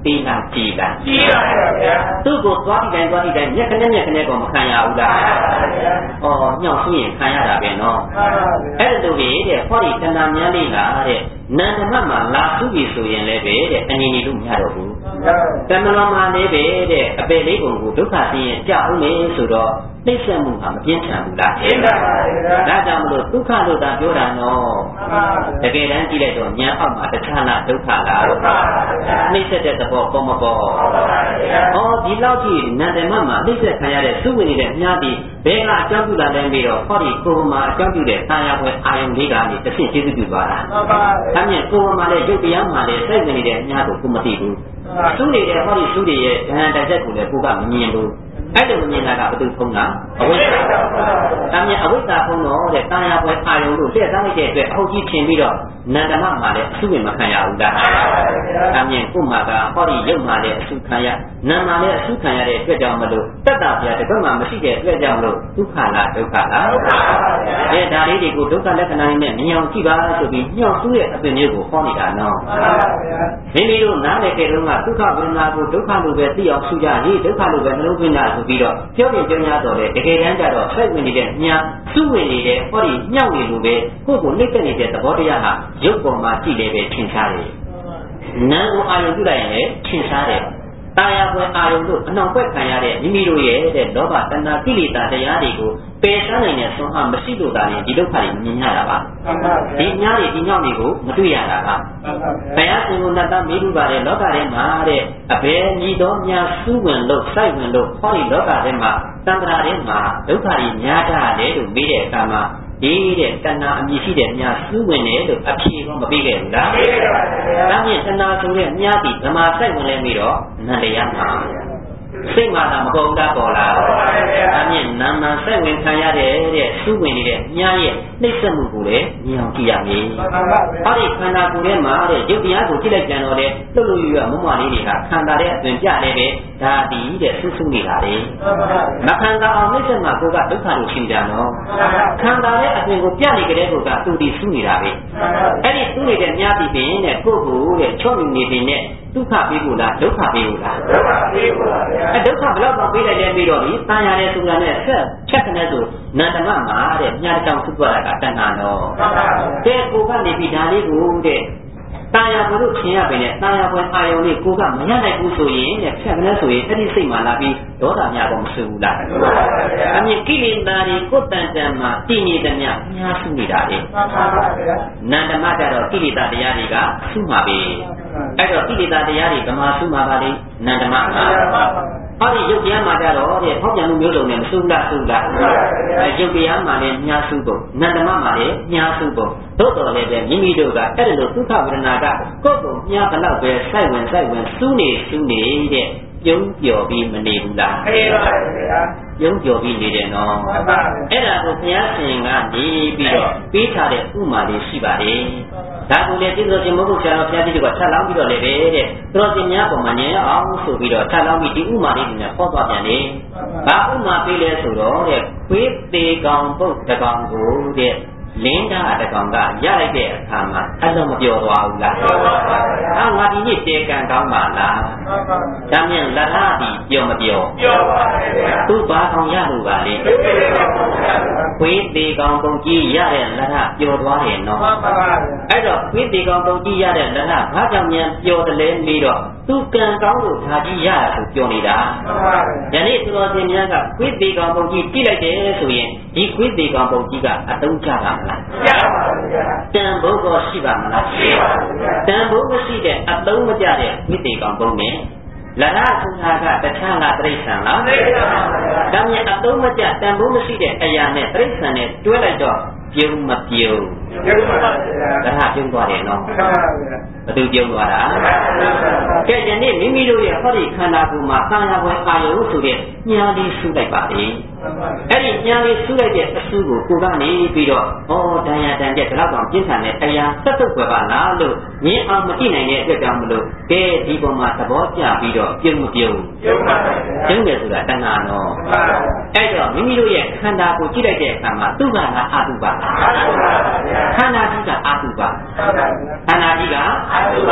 Speaker 1: ပေးလာကြည်လား
Speaker 2: ကြည်ပါဗျာ
Speaker 1: သူ့ကိုသွားပြီးတိုင်းမျက်ခနဲ့ကိုမခံရဘူးလားဩညောင်ဆိုရင်ခံရတာပဲနော်အဲ့ဒါလိုပဲတဲ့ဟောဒီတဏှာများလေးလားတဲ့နန္ဒမမှာလာသူ့ပြီဆိုရင်လည်းပဲတဲ့အနေနေလို့မရတော့ဘူးတမလောမှာလည်းပဲတဲ့အပေလေးပုံကိုဒုက္ခသိရင်ကြောက်ဦးလေဆိုတော့နှိမ့်ဆက်မှုကမပြင်းထန်ဘူးလား
Speaker 2: ပြင်းထန်ပါဗျာ
Speaker 1: ဒါကြောင့်မလို့ဒုက္ခလို့သာပြောတာနော်တကယ်တမ်းကြည့်လိုက်တော့ဉာဏ်အောက်မှာတခြားလားဒုက္ခလားနှိမ့်ဆက်တဲ့သဘောပေါ်မပေါ်ဒီလောက်ကြီးနန္ဒမမှာနှိမ့်ဆက်ခံရတဲ့သုဝေနေတဲ့မြားပြီးဘယ်ကအကြောင်းပြုလာလဲပြီးတော့ဟောဒီကိုယ်မှာအကြောင်းပြုတဲ့သာယာပွဲအာယုံလေးကနေတစ်ဆင့်ကျေးဇူးပြုသွားတာဒါမြင်ကိုယ်မှာလည်းရုပ်တရားမှာလည်းစိတ်ဝင်နေတဲ့မြားကိုကိုမသိဘူးသုနေတဲ့ဟောဒီသုတွေရဲ့ဉာဏ်တက်ချက်ကိုလည်းကိုကမမြင်ဘူးအဲ့လိုမြင်တာကဘယ်သူဖုံးတာအဝိဇ္ဇာဒါမြင်အဝိဇ္ဇာဖုံးတော့တဲ့တာယာပွဲအာယုံတို့လက်သားလိုက်တဲ့အတွက်အဟုတ်ကြီးထင်ပြီးတော့နန္ဒမမှာလည်းအဆုဝင်မခံရဘူးလားဒါမြင်ကို့မှာကဟောဒီရုပ်မှာလည်းအဆုခံရနာမ်မှာလည်းအဆုခံရတဲ့အတွက်ကြောင့်မလို့တတ္တဗျာတစ်ပတ်မှမရှိတဲ့အတွက်ကြောင့်မလို့ဒုက္ခလားဒုက္ခလားဒါလေးတွေကိုဒုက္ခလက္ခဏာနဲ့မြင်အောင်ကြည့်ပါဆိုပြီးညှော့ဆူးရဲ့အပင်မျိုးကိုဟောနေတာနော်မိမိတို့နားလည်တဲ့တုန်းကဒုက္ခဝေဒနာကိုဒုက္ခလို့ပဲသိအောင်ရှုကြရည်ဒုက္ခလို့ပဲနှလုံးသွင်းတာဆိုပြီးတော့ပြောရင်ပြောရတော့လေတကယ်တမ်းကျတော့စိတ်ဝင်နေတဲ့ညာစုဝင်နေတဲ့ဟောဒီညောက်နေလို့ပဲကိုယ့်ကိုနှိမ့်သက်နေတဲ့သဘောတရားဟာရုပ်ပေါ်မှာကြည့်လေပဲထင်ရှားတယ်နာမ်ကိုအာရုံပြုလိုက်ရင်လည်းထင်ရှားတယ်တာယာပွဲအာရုံတို့အနှောင်ပွက်ခံရတဲ့မိမိတို့ရဲ့တဲ့လောဘတဏှာကိလေသာတရားတွေကိုပယ်ရှားနိုင်တဲ့ဆွမ်းအားမရှိလို့သာရင်ဒီဒုက္ခတွေမမြင်ရတာပါဒီညားတွေဒီညောက်တွေကိုမတွေ့ရတာပါဘုရားရှင်ကနတ်သားမေးပြီးပါတယ်လောကထဲမှာတဲ့အဘယ်မြည်တော်များစူးဝင်လို့စိုက်ဝင်လို့ဟောဒီလောကထဲမှာသံဃာထဲမှာဒုက္ခတွေများကြတယ်လို့မေးတဲ့အခါမှာဒီတဲ့တဏှာအမြင့်ရှိတဲ့မြာစူးဝင်တယ်လို့အဖြေတော့မပေးခဲ့ဘူးလားပေးခဲ့ပါဘူး။ဒါဖြင့်တဏှာဆိုတဲ့မြာဒီဓမ္မစိုက်ဝင်လဲပြီးတော့နန္တရားမှာစိတ်မှာမပေါ်တာပေါ်လာ။ဒါဖြင့်နာမစိုက်ဝင်ခံရတဲ့စူးဝင်နေတဲ့မြာရဲ့နှိမ့်ဆက်မှုကိုလည်းမြင်အောင်ကြည့်ရမယ်။ဟောဒီခန္ဓာကိုယ်ထဲမှာရုပ်တရားကိုကြည့်လိုက်ကြတော့လေလှုပ်လို့ရမမလေးတွေကခန္ဓာရဲ့အတွင်ပြတယ်ပဲဒါဒီတဲ့ဆူးဆူးနေတာလေမခန္ဓာအောင်နှိမ့်ဆက်မှာကိုကဒုက္ခလို့ရှင်းကြတော့ခန္ဓာရဲ့အတွင်ကိုပြနေကြတဲ့ကိုကသူဒီဆူးနေတာပဲအဲ့ဒီဆူးနေတဲ့မြာပြီးပြင်တဲ့ကိုယ့်ကိုတဲ့ချော့နေနေပြင်တဲ့ဒုက္ခပေးဖို့လားဒုက္ခပေးဖို့လားဒုက္ခပေးဖို့ပါဗျာအဲဒုက္ခဘယ်တော့မှပေးလိုက်တဲ့ပြီးတော့ဒီတန်ရတဲ့ဆိုတာနဲ့ဆက်ချက်ကနေဆိုနန္ဒမမှာတဲ့မြားတောင်သူ့သွားတာကတဏှာတော့တဲ့ကိုကနေပြီးဒါလေးကိုတဲ့တာယာဘုလို့ထင်ရပေနဲ့တာယာပွဲအာယုံလေးကိုကမရနိုင်ဘူးဆိုရင်တဲ့ဖြတ်ကနေဆိုရင်အဲ့ဒီစိတ်မှလာပြီးဒေါသများတော့မဆူဘူးလားအမြင်ကိလေသာတွေကိုယ်တန်တန်မှာတည်နေတဲ့များများဆူနေတာလေနန္ဒမကြတော့ကိလေသာတရားတွေကဆူမှာပဲအဲ့တော့ကိလေသာတရားတွေဓမ္မဆူမှာပါလေနန္ဒမမှာဟောဒီရုပ်တရားမှာကြတော့တဲ့ဖောက်ပြန်မှုမျိုးစုံနဲ့မဆူလားဆူလားရုပ်တရားမှာလည်းများဆူဖို့နန္ဒမမှာလည်းများဆူဖို့သို့တော်လည်းပဲမိမိတို့ကအဲ့ဒီလိုဒုက္ခဝေဒနာကကိုယ့်ကိုများဘလောက်ပဲစိုက်ဝင်စူးနေတဲ့ပြုံးပျော်ပြီးမနေဘူးလားအေးပါဗျာပြုံးပျော်ပြီးနေတယ်နော်အဲ့ဒါကိုဘုရားရှင်ကနေပြီးတော့ပေးထားတဲ့ဥမာလေးရှိပါတယ်ဒါကိုလေသိသောရှင်မဟုတ်ဆရာတော်ဘုရားကြီးကထပ်လောင်းပြီးတော့လေတဲ့သူတော်ရှင်များပုံမှန်ဉာဏ်အောင်ဆိုပြီးတော့ထပ်လောင်းပြီးဒီဥမာလေးနဲ့ဟောသွားပြန်တယ်ဘာဥမာပေးလဲဆိုတော့တဲ့ခွေးသေးကောင်ပုတ်တကောင်ကိုတဲ့လင်းတာတကောင်ကရလိုက်တဲ့အခါမှာအဲ့လိုမပြောသွားဘူးလားငါဒီနေ့တေကံကောင်းပါလားဒါမြင်လက်လာဒီပြောမပြောပါဘူးဗျာသူဘာကောင်ရလို့ပါလေခွေးသေးကောင်ပုံကြီးရတဲ့လက်လာပြောသွားတယ်နော်အဲ့တော့ခွေးသေးကောင်ပုံကြီးရတဲ့လက်လာဘာကြောင့်မြန်ပြောတယ်လဲပြီးတော့သူကံကောင်းလို့ဒါကြီးရတာကိုပြောနေတာယနေ့သူတော်စင်များကခွေးသေးကောင်ပုံကြီးကြည့်လိုက်တယ်ဆိုရင်ဒီခွေးသေးကောင်ပုံကြီးကအတုံးကြပါမလားရပါဘူးဗျာတန်ဖို့တော့ရှိပါမလားရှိပါဘူးဗျာတန်ဖို့မရှိတဲ့အတုံးမကြတဲ့ခွေးသေးကောင်ပုံနဲ့လရဆိုတာကတခြားလားတိရစ္ဆာန်လားတိရစ္ဆာန်ပါဗျာဒါမြင်အတုံးမကြတန်ဖို့မရှိတဲ့အရာနဲ့တိရစ္ဆာန်နဲ့တွဲလိုက်တော့ပြုံးမပြုံးပြုံးပါဗျာဒါပြုံးသွားတယ်နော်ဟုတ်ပါဗျာဘယ်သူပြုံးသွားတာကဲယနေ့မိမိတို့ရဲ့ဟောဒီခန္ဓာကိုယ်မှာသံဃာဘွယ်အာယုဆိုတဲ့ညာလေးဆူလိုက်ပါလေအဲ့ဒီညာလေးဆူလိုက်တဲ့အဆူကိုကိုကနေပြီးတော့ဟောတန်ရတန်ကျက်ဒါတော့ပြင်းထန်တဲ့အရာဆက်စုပ်ွယ်ပါလားလို့မြင်အောင်မကြည့်နိုင်တဲ့အတွက်ကြောင့်မလို့ကဲဒီပေါ်မှာသဘောကျပြီးတော့ပြုံးမပြုံးပြုံးပါဗျာပြုံးတယ်ဆိုတာတဏှာနော်အဲ့တော့မိမိတို့ရဲ့ခန္ဓာကိုကြည့်လိုက်တဲ့အခါမှာသူကလားအာတုပါခန္ဓာကြီးကအာတုပါခန္ဓာကြီးကအာတုပါ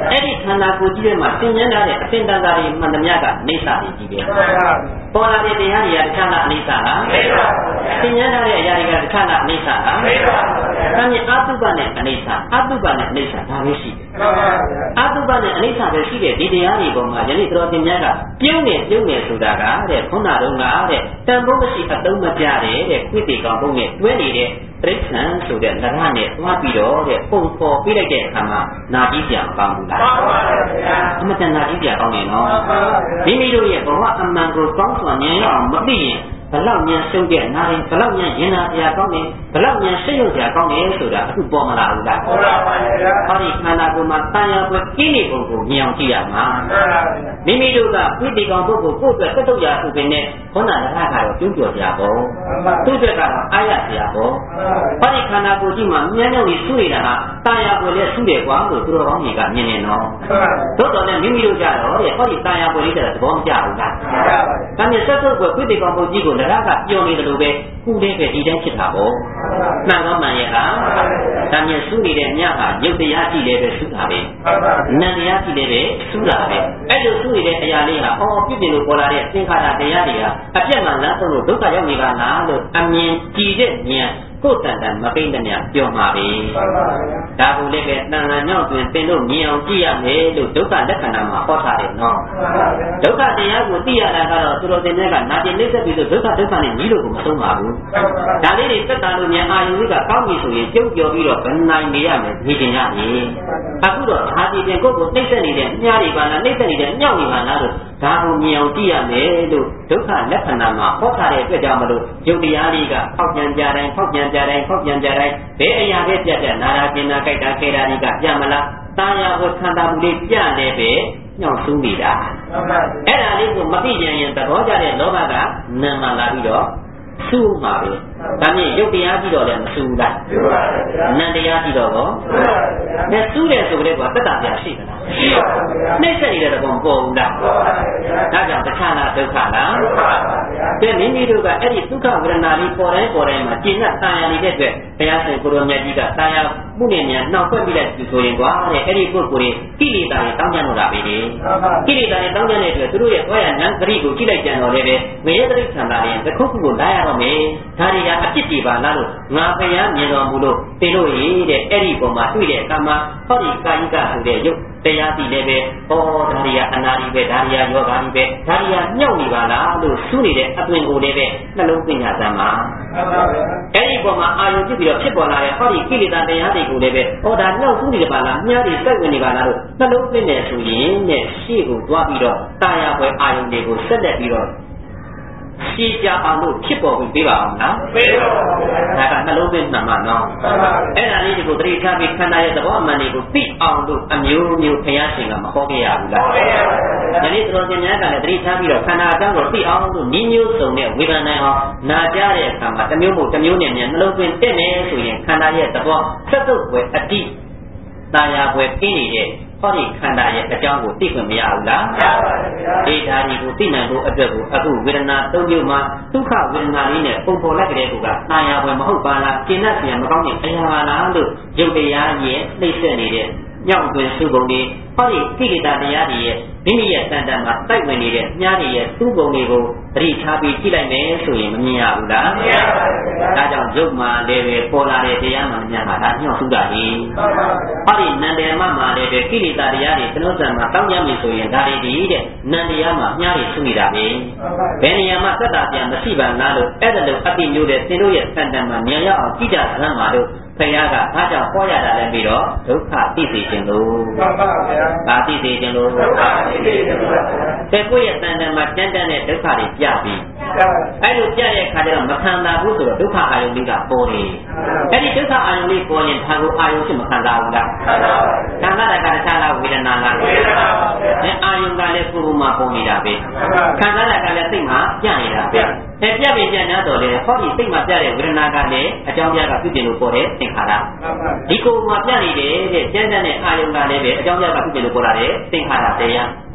Speaker 1: အဲ့ဒီခန္ဓာကိုယ်ကြီးထဲမှာသင်ញမ်းတဲ့အသင်္တန်သားတွေမှန်သမျှကနေစာတွေကြီးပဲပေါ်လာတဲ့တရားတွေကတခြားလားအနေစာလားသင်ញမ်းတဲ့အရာတွေကတခြားလားအနေစာလားဒါမြင်အတုပနဲ့အနေစာအတုပနဲ့အနေစာဒါပဲရှိတယ်အတုပနဲ့အနေစာပဲရှိတဲ့ဒီတရားတွေပေါ်မှာယနေ့တော်သင်ញမ်းကပြုံးနေဆိုတာကတဲ့ခုနတုန်းကတဲ့တန်ဖိုးမရှိအသုံးမကျတဲ့ခွေးတေကောင်ပုံနဲ့တွဲနေတဲ့ပြိဿံဆိုတဲ့နရနဲ့သွားပြီးတော့တဲ့ပုံပေါ်ပြလိုက်တဲ့အခါမှာနာကြီးပြန်ကောင်းဘူးလားအမတန်နာကြီးပြန်ကောင်းနေနော်မိမိတို့ရဲ့ဘဝအမှန်ကိုကောင်းစွာမြင်ရအောင်မသိရင်ဘလောက်မြန်ရှုပ်တဲ့နာရင်ဘလောက်မြန်ရင်နာစရာကောင်းတယ်ဘလောက်မြန်ရှုပ်ရစရာကောင်းတယ်ဆိုတာအခုပေါ်မလာဘူးလားပေါ်လာပါရဲ့ဗျာဟောဒီခန္ဓာကိုယ်မှာတန်ရာပွဲကိလေပုံကိုမြင်အောင်ကြည့်ရမှာမိမိတို့ကဝိတိကောင်ပုဂ္ဂိုလ်ကိုယ့်အတွက်သက်တော့ရာဥပင်နဲ့ခေါဏရဟကတော့ကျုံးကျော်စရာပေါ့သူ့အတွက်ကတော့အားရစရာပေါ့ဟောဒီခန္ဓာကိုယ်ကြီးမှာမြန်းမြောက်ပြီးဆူနေတာဟာတန်ရာပွဲနဲ့ဆူတယ်ကွာလို့သူတော်ကောင်းကြီးကမြင်နေတော့သို့တော်လည်းမိမိတို့ကြတော့တဲ့ဟောဒီတန်ရာပွဲလေးတဲ့သဘောမကျဘူးလားဒါမြင်ဆက်စုပ်ပွဲဝိတိကောင်ပုဂ္ဂိုလ်ကြီးကိုရဟကပြောနေတယ်လို့ပဲခုလေးပဲဒီတိုင်းဖြစ်တာပေါ့မှန်တော့မှန်ရဲ့ဟာဒါမြင်ဆူနေတဲ့မြတ်ဟာရုပ်တရားကြည့်လဲပဲဆူတာပဲနံတရားကြည့်လဲပဲဆူတာပဲအဲ့လိုဆူနေတဲ့အရာလေးဟာပြစ်ပြင်လို့ပေါ်လာတဲ့သင်္ခါရတရားတွေဟာအပြတ်မှန်လမ်းဆုံးလို့ဒုက္ခရောက်နေပါလားလို့အမြင်ကြည့်တဲ့ဉာဏ်ကိုယ်တန်တန်မပိမ့်တဲ့မြတ်ပြောမှာပဲဒါကိုလည်းပဲတန်ခါညောင်းတွင်သင်တို့မြင်အောင်ကြည့်ရမယ်လို့ဒုက္ခလက္ခဏာမှာဟောထားတယ်နော်ဒုက္ခတရားကိုသိရတာကတော့သူတော်တင်တဲ့ကနာကျင်နှိမ့်ဆက်ပြီးတော့ဒုက္ခနဲ့ညီလို့ကိုမဆုံးပါဘူးဒါလေးတွေသက်သာလို့ဉာဏ်အာရုံကကောင်းပြီဆိုရင်ပြုတ်ပြောပြီးတော့ဘယ်နိုင်နေရမယ်နေတင်ရမယ်အခုတော့ဒါဒီပြင်ကိုယ်ကိုနှိမ့်ဆက်နေတဲ့မြားတွေပါလားနှိမ့်ဆက်နေတဲ့ညောင်းတွေပါလားလို့ဒါကိုမြင်အောင်ကြည့်ရမယ်လို့ဒုက္ခလက္ခဏာမှာဟောထားတဲ့အတွက်ကြောင့်မလို့ယုတ်တရားလေးကဖောက်ပြန်ကြတိုင်းဘယ်အရာပဲပြတ်နာရာကျင်နာကြိုက်တာခဲတာတွေကပြမလားတာယာကိုခန္ဓာမူလေးပြနေပဲညှောင်းဆူးနေတာအဲ့ဒါလေးကိုမသိကြရင်သဘောကျတဲ့လောဘကနံမှလာပြီးတော့ဆူးမှာပဲဒါမြင်ရုပ်တရားကြည့်တော့လည်းမဆူးလားနံတရားကြည့်တော့ရောမဆူးတယ်ဆိုကြတဲ့ကသက်တာပြရှိသလားနှိမ့်ဆက်နေတဲ့သဘောမပေါ်ဘူးလားဒါကြောင့်တခြားလားဒုက္ခလားကဲမိမိတို့ကအဲ့ဒီဒုက္ခဝေဒနာလေးပေါ်တိုင်းမှာကျင့်တဲ့တာယာနေတဲ့အတွက်ဘုရားရှင်ကိုရောမြတ်ကြီးကတာယာမှုနဲ့မြန်နှောက်ဖွက်ပြီးလိုက်ဆိုရင်ကွာတဲ့အဲ့ဒီပုဂ္ဂိုလ်တွေကိလေသာတွေတောင်းကြလို့တာပဲလေကိလေသာတွေတောင်းကြတဲ့အတွက်သူတို့ရဲ့ဘဝရနံဂရိကိုကြည့်လိုက်ကြတော့လည်းပဲမရေတရိစ္ဆာန်သားတွေတစ်ခုခုကိုလာရတော့မယ်ဒါတွေကအဖြစ်တွေပါလားလို့ငါဘုရားမြင်တော်မူလို့သင်တို့ရည်တဲ့အဲ့ဒီပုံမှာတွေ့တဲ့အခါမှာဟောဒီကာယကဆိုတဲ့ရုပ်တရားတိလည်းပဲဒါတွေကအနာရီပဲဒါတွေယောဂါတွေပဲဒါတွေကမြောက်နေပါလားလို့ဆူးနေတဲ့အသွင်ကိုလည်းပဲနှလုံးသွင်းကြသမ်းပါအဲ့ဒီပုံမှာအာယုကြည့်ပြီးတော့ဖြစ်ပေါ်လာတဲ့ဟောဒီကိလေသာတရားတွေကိုလည်းပဲဒါမြောက်ဆူးနေပါလားမြားတွေစိုက်ဝင်နေပါလားလို့နှလုံးသွင်းနေဆိုရင်တဲ့ရှေ့ကိုသွားပြီးတော့တာယာပွဲအာယုတွေကိုဆက်လက်ပြီးတော့ရှင်းကြအောင်လို့ဖြစ်ပေါ်ပြီးပေးပါအောင်နော်ပေးပါဘူးဒါကနှလုံးသွင်းမှန်မှနော်အဲ့ဒါလေးတွေကိုသတိထားပြီးခန္ဓာရဲ့သဘောအမှန်တွေကိုသိအောင်လို့အမျိုးမျိုးဘုရားရှင်ကမဟောခဲ့ရဘူးလားဟောခဲ့ရပါဘူးဒီနေ့တော်ရှင်များကလည်းသတိထားပြီးတော့ခန္ဓာအကြောင်းကိုသိအောင်လို့ညီမျိုးစုံတဲ့ဝေဒနာအောင်နာကြတဲ့အခါမှာတစ်မျိုးမို့တစ်မျိုးနဲ့မြန်နှလုံးသွင်းတက်နေဆိုရင်ခန္ဓာရဲ့သဘောဆက်စုပ်ွယ်အတိတာယာွယ်ပြင်းနေတဲ့ဟောဒီခန္ဓာရဲ့အကြောင်းကိုသိခွင့်မရဘူးလားမရပါဘူးဗျာဒီဓာတ်ကိုသိနိုင်ဖို့အတွက်ကိုအခုဝေဒနာ၃မျိုးမှာဒုက္ခဝေဒနာလေးနဲ့ပုံပေါ်လိုက်ကလေးကတာယာွယ်မဟုတ်ပါလားကျင်တတ်ပြန်မကောင်းတဲ့အရာလားလို့ယုတ်တရားရဲ့နှိမ့်ဆက်နေတဲ့ညောင်းတွင်စုပုံတွေဟောဒီကိလေသာတရားတွေရဲ့မိမိရဲ့တန်တန်မှာတိုက်ဝင်နေတဲ့မြားတွေရဲ့သူ့ပုံတွေကိုသတိထားပြီးကြည့်လိုက်မယ်ဆိုရင်မမြင်ရဘူးလားမမြင်ရပါဘူးဗျာဒါကြောင့်ယုတ်မှာလည်းပဲပေါ်လာတဲ့တရားမှမြင်မှာဒါညှောင်းစုတာလေဟောဒီနန္တယ်မှာလည်းပဲကိလေသာတရားတွေသနှုတ်ဆံမှာတောင်းကြပြီဆိုရင်ဒါတွေဒီတဲ့နန္တရားမှာမြားတွေစုနေတာပဲဘယ်နေရာမှာသက်တာပြန်မရှိပါလားလို့အဲ့ဒါလို့အတိမျိုးတဲ့သင်တို့ရဲ့တန်တန်မှာမြင်ရအောင်ကြည့်ကြစမ်းပါလို့ဘုရားကဘာကြောင့်ဟောရတာလဲပြီးတော့ဒုက္ခသိစေခြင်းလို့မှန်ပါဗျာဒါသိစေခြင်းလို့ဒုက္ခသိစေခြင်းလို့တဲ့ကိုယ့်ရဲ့တန်တန်မှာတန်းတန်းတဲ့ဒုက္ခတွေပြပြီးအဲ့လိုပြတဲ့အခါကျတော့မခံတာဘူးဆိုတော့ဒုက္ခအာယုန်လေးကပေါ်နေအဲ့ဒီဒုက္ခအာယုန်လေးပေါ်ရင်ဒါကိုအာယုန်ရှိမခံစားဘူးလားခံစားတာကတခြားလားဝေဒနာလားဝေဒနာပါဗျာအာယုန်ကလည်းကိုယ်ကမှပေါ်နေတာပဲခံစားတာကလည်းစိတ်မှာပြနေတာပဲပြပြီးပြန်ရတော့လေဟောဒီစိတ်မှာပြတဲ့ဝေဒနာကလည်းအကြောင်းပြကပြုပြင်လို့ပေါ်တဲ့သင်္ခါရဒီကိုယ်မှာပြနေတယ်တဲ့ကျမ်းတဲ့အာယုန်ကလည်းပဲအကြောင်းပြကပြုပြင်လို့ပေါ်လာတဲ့သင်္ခါရတရား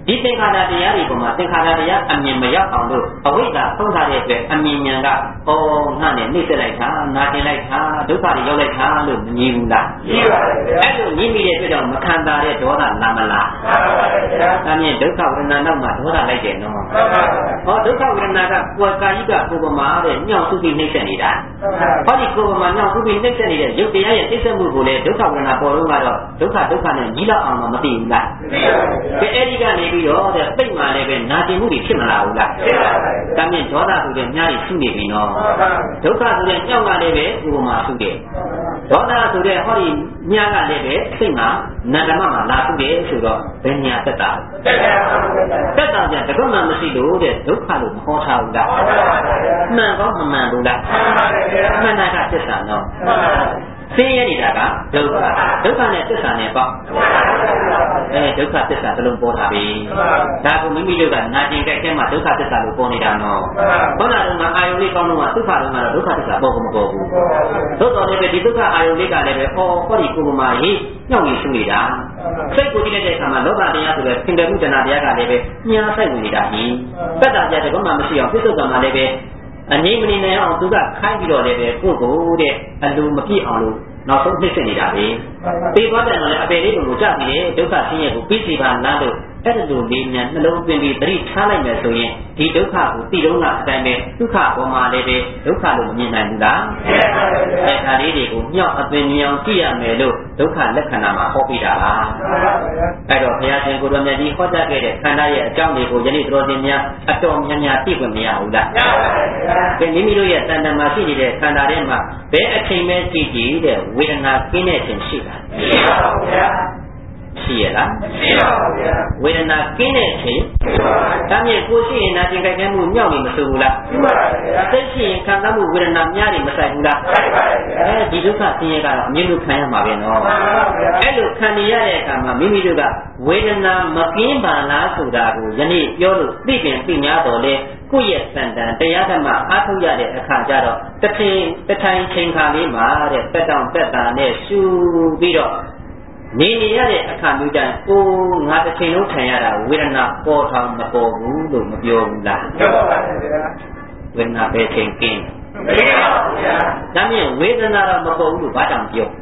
Speaker 1: ဒီသင်္ခါရတရားတွေပေါ်မှာသင်္ခါရတရားအမြင်မရောက်အောင်လို့အဝိဇ္ဇာသုံးထားတဲ့အတွက်အမြင်ဉာဏ်ကဟောငါနဲ့နှိမ့်ဆက်လိုက်တာနာကျင်လိုက်တာဒုက္ခတွေရောက်လိုက်တာလို့မငြီးဘူးလားငြီးပါပါဗျာအဲ့လိုငြီးမိတဲ့အတွက်ကြောင့်မခံတာတဲ့ဒေါသလာမလားမှန်ပါပါဗျာဒါမြင်ဒုက္ခဝေဒနာနောက်မှာဒေါသလိုက်တယ်နော်မှန်ပါပါဟောဒုက္ခဝေဒနာကကိုယ်ကာယကကိုယ်ပမာတဲ့ညှောင့်စုပြီးနှိမ့်ဆက်နေတာဟောဒီကိုယ်ပမာညှောင့်စုပြီးနှိမ့်ဆက်နေတဲ့ရုပ်တရားရဲ့နှိမ့်ဆက်မှုကိုလေဒုက္ခဝေဒနာပေါ်တော့ကတော့ဒုက္ခနဲ့ညီလောက်အောင်မသိဘူးလားသိပါပါဗျာအဲ့ဒီကနေပြီးတော့တဲ့စိတ်မှလည်းပဲနာကျင်မှုတွေဖြစ်မလာဘူးလားဖြစ်ပါပါဗျာဒါမြင်ဒေါသဆိုတဲ့ညှားတွေရှိနေပြီနော်ဒုက္ခဆိုတဲ့ညှောင့်ကလည်းပဲဥပမာရှိတယ်ဒေါသဆိုတဲ့ဟောဒီညှားကလည်းပဲစိတ်မှာနန္ဒမမှာလာပြီးတယ်ဆိုတော့ဘယ်ညာတက်တာတက်တာကြတကွမှမရှိလို့တဲ့ဒုက္ခလို့မဟောထားဘူးလားမှန်ကောမမှန်ဘူးလားမှန်တာကသစ္စာနော်ဆင်းရဲနေတာကဒုက္ခနဲ့သစ္စာနဲ့ပေါ့ဒုက္ခသစ္စာတလုံးပေါ်တာပြီဒါကမိမိတို့ကနာကျင်ကြိုက်တဲ့မှာဒုက္ခသစ္စာလို့ပေါ်နေတာနော်ခေါင်းတော်ကအာယုန်လေးကောင်းတော့ဒုက္ခတော့ကတော့ဒုက္ခသစ္စာပေါ်မပေါ်ဘူးသို့တော်လည်းပဲဒီဒုက္ခအာယုန်လေးကလည်းပဲဟောဒီကိုယ်မှာရေးညှောက်ရည်ရှိနေတာစိတ်ကိုကြည့်တဲ့အခါမှာလောဘတရားဆိုတဲ့သင်္ကေတမှုတဏှာတရားကလည်းပဲညာဆိုင်ဝင်နေတာကြီးသက်တာကြတဲ့ဘုမှမရှိအောင်ပြစ္ဆုတ်ကံမှာလည်းပဲအငြိမ့်မနေနိုင်အောင်သူကခိုင်းပြီးတော့လည်းပဲကိုယ့်ကိုတဲ့အလိုမပြည့်အောင်လို့နောက်ဆုံးနှိမ့်ဆက်နေတာပဲပြီးသွားတယ်တော့လည်းအပေလေးကိုကြပြီးဒုက္ခဆင်းရဲကိုပြီးစီပါလားလို့အဲ့ဒါလိုလေးမြန်နှလုံးသွင်းပြီးသတိထားလိုက်မယ်ဆိုရင်ဒီဒုက္ခကိုသိတော့ကအတိုင်းပဲဒုက္ခပေါ်မှာလည်းပဲဒုက္ခလို့မမြင်နိုင်ဘူးလားအဲ့ဒါလေးတွေကိုညှောက်အပင်မြင်အောင်ကြည့်ရမယ်လို့ဒုက္ခလက္ခဏာမှာဟောပြတာပါအဲ့တော့ဘုရားရှင်ကိုယ်တော်မြတ်ကြီးဟောကြားခဲ့တဲ့ခန္ဓာရဲ့အကြောင်းတွေကိုယနေ့တော်ရှင်များအတော်များများသိခွင့်မရဘူးလားမိမိတို့ရဲ့တဏ္ဍာမှာရှိနေတဲ့ခန္ဓာထဲမှာဘယ်အချိန်ပဲကြည့်ကြည့်တဲ့ဝေဒနာကင်းတဲ့အချိန်ရှိတာရှိပါဘူးဗျာရှိရလားရှိပါဘူးဗျာဝေဒနာကင်းတဲ့အချိန်ဒါမြင်ကိုရှိရင်နာကျင်ကြိုက်တဲ့မှုညှောက်နေမဆိုဘူးလားရှိပါဘူးဗျာသိရှိရင်ခံစားမှုဝေဒနာများနေမဆိုင်ဘူးလားဆိုင်ပါဘူးဗျာဒီဒုက္ခဆင်းရဲကတော့အမြင်လို့ခံရမှာပဲနော်မှန်ပါဗျာအဲ့လိုခံနေရတဲ့အခါမှာမိမိတို့ကဝေဒနာမကင်းပါလားဆိုတာကိုယနေ့ပြောလို့သိပင်သိ냐တော့လေကိုယ့်ရဲ့စံတန်တရားဓမ္မအားထုတ်ရတဲ့အခါကျတော့တထိုင်ချိန်ခါလေးမှာတဲ့တက်တောင့်တက်တာနဲ့ရှူပြီးတော့နေရတဲ့အခါမျိုးတိုင်းငါတစ်ချိန်လုံးထိုင်ရတာဝေဒနာပေါ်ထောင်မပေါ်ဘူးလို့မပြောဘူးလားပြောပါပါဗျာဝေဒနာပဲချိန်ကင်းမရပါဘူးဗျာဒါမြင်ဝေဒနာတော့မပေါ်ဘူးလို့ဘာကြောင့်ပြော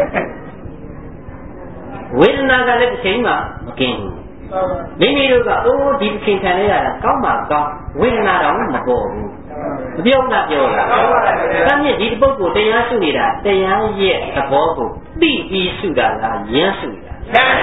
Speaker 1: ဝေဒနာကလည်းတစ်ချိန်မှမကင်းဘူးမိမိတို့ကဒီအချိန်ခံရတာကောင်းမှကောင်းဝေဒနာတော့မပေါ်ဘူးမပြောလားပြောလားဒါမြင့်ဒီပုဂ္ဂိုလ်တရားရှုနေတာတရားရဲ့သဘောကိုသိပြီးရှုတာလားရမ်းရှုတာ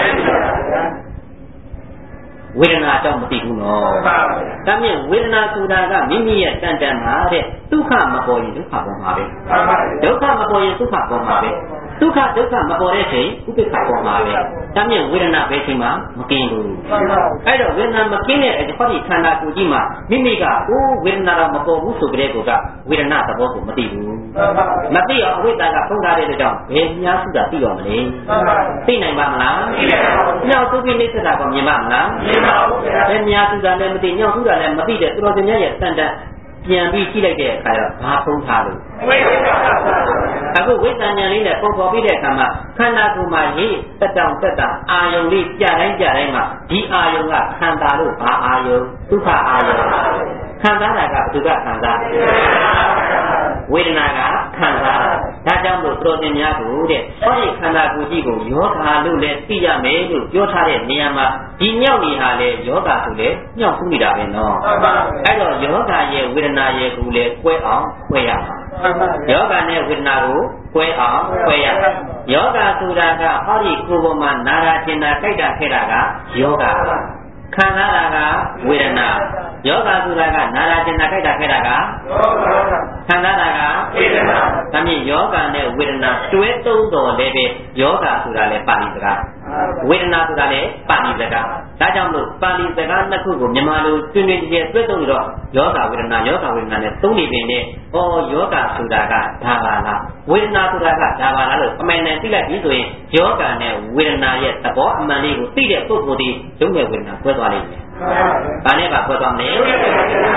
Speaker 1: ဝေဒနာတော့မသိဘူးနော်ဒါမြင့်ဝေဒနာဆိုတာကမိမိရဲ့တန်တန်မှာတဲ့ဒုက္ခမပေါ်ရင်ဒုက္ခပေါ်မှာပဲဒုက္ခမပေါ်ရင်ဒုက္ခပေါ်မှာပဲဒုက္ခမပေါ်တဲ့ချိန်ဥပိ္ပခပေါ်မှာပဲဒါမြင့်ဝေဒနာပဲချိန်မှာမကင်းဘူးအဲ့တော့ဝေဒနာမကင်းတဲ့အဟောဒီခန္ဓာကိုယ်ကြီးမှာမိမိကဝေဒနာတော့မပေါ်ဘူးဆိုကြတဲ့ကောကဝေဒနာသဘောကိုမသိဘူးမသိအောင်အဝိဇ္ဇာကဖုံးထားတဲ့ကြောင့်ဘယ်များစုတာသိတော့မလဲသိနိုင်ပါမလားညောက်သူပြီးနေစတာကမြင်ပါမလားမြင်ပါဘူးဘယ်များစုတာလည်းမသိညောက်သူတာလည်းမသိတဲ့သူတော်စင်ရဲ့စံတန်ပြန်ပြီးကြည့်လိုက်တဲ့အခါကျတော့ဘာဖုံးထားလို့အခုဝိသဉာဏ်လေးနဲ့ပုံပေါ်ပြီးတဲ့အခါမှာခန္ဓာကိုယ်မှာရေးတက်တောင့်တက်တာအာယုံလေးပြတိုင်းမှာဒီအာယုံကခန္ဓာလို့ဘာအာယုံဒုက္ခအာယုံခံစားတာကဘုရားခံစားဝေဒနာကခံစားဒါကြောင့်မို့တော်တင်များကိုတဲ့ဟောဒီခန္ဓာကိုယ်ကြီးကိုယောဂါလို့လည်းသိရမယ်လို့ပြောထားတဲ့နေရာမှာဒီညောက်နေဟာလေယောဂါဆိုလေညောက်ခုနေတာပဲနော်အဲ့တော့ယောဂါရဲ့ဝေဒနာရဲ့ကိုလည်းကွဲအောင်ကွဲရမှာယောဂနဲ့ဝေဒနာကိုကွဲအောင်ကွဲရယောဂဆိုတာကဟောဒီကိုယ်ပေါ်မှာနာရာကျင်တာကြိုက်တာခဲ့တာကယောဂခံစားတာကဝေဒနာယောဂဆိုတာကနာရာကျင်တာကြိုက်တာခဲ့တာကခံစားတာကဝေဒနာဒါမြင့်ယောဂနဲ့ဝေဒနာတွဲသုံးတော်လည်းပဲယောဂဆိုတာလည်းပါဠိစကားဝေဒနာဆိုတာလည်းပါဠိစကားဒါကြောင့်မို့ပါဠိစကားနှစ်ခုကိုမြန်မာလိုတွင်တွင်ကျယ်တွဲသုံးလို့တော့ယောဂဝေဒနာနဲ့သုံးနေပင်နဲ့ယောဂဆိုတာကဒါပါလားဝေဒနာဆိုတာကဒါပါလားလို့အမှန်တန်သိလိုက်ပြီဆိုရင်ယောဂနဲ့ဝေဒနာရဲ့သဘောအမှန်လေးကိုသိတဲ့ပုဂ္ဂိုလ်ဒီရုပ်နဲ့ဝေဒနာကွဲသွားလိမ့်မယ်။ဘာနဲ့ပါကွဲသွားမလဲ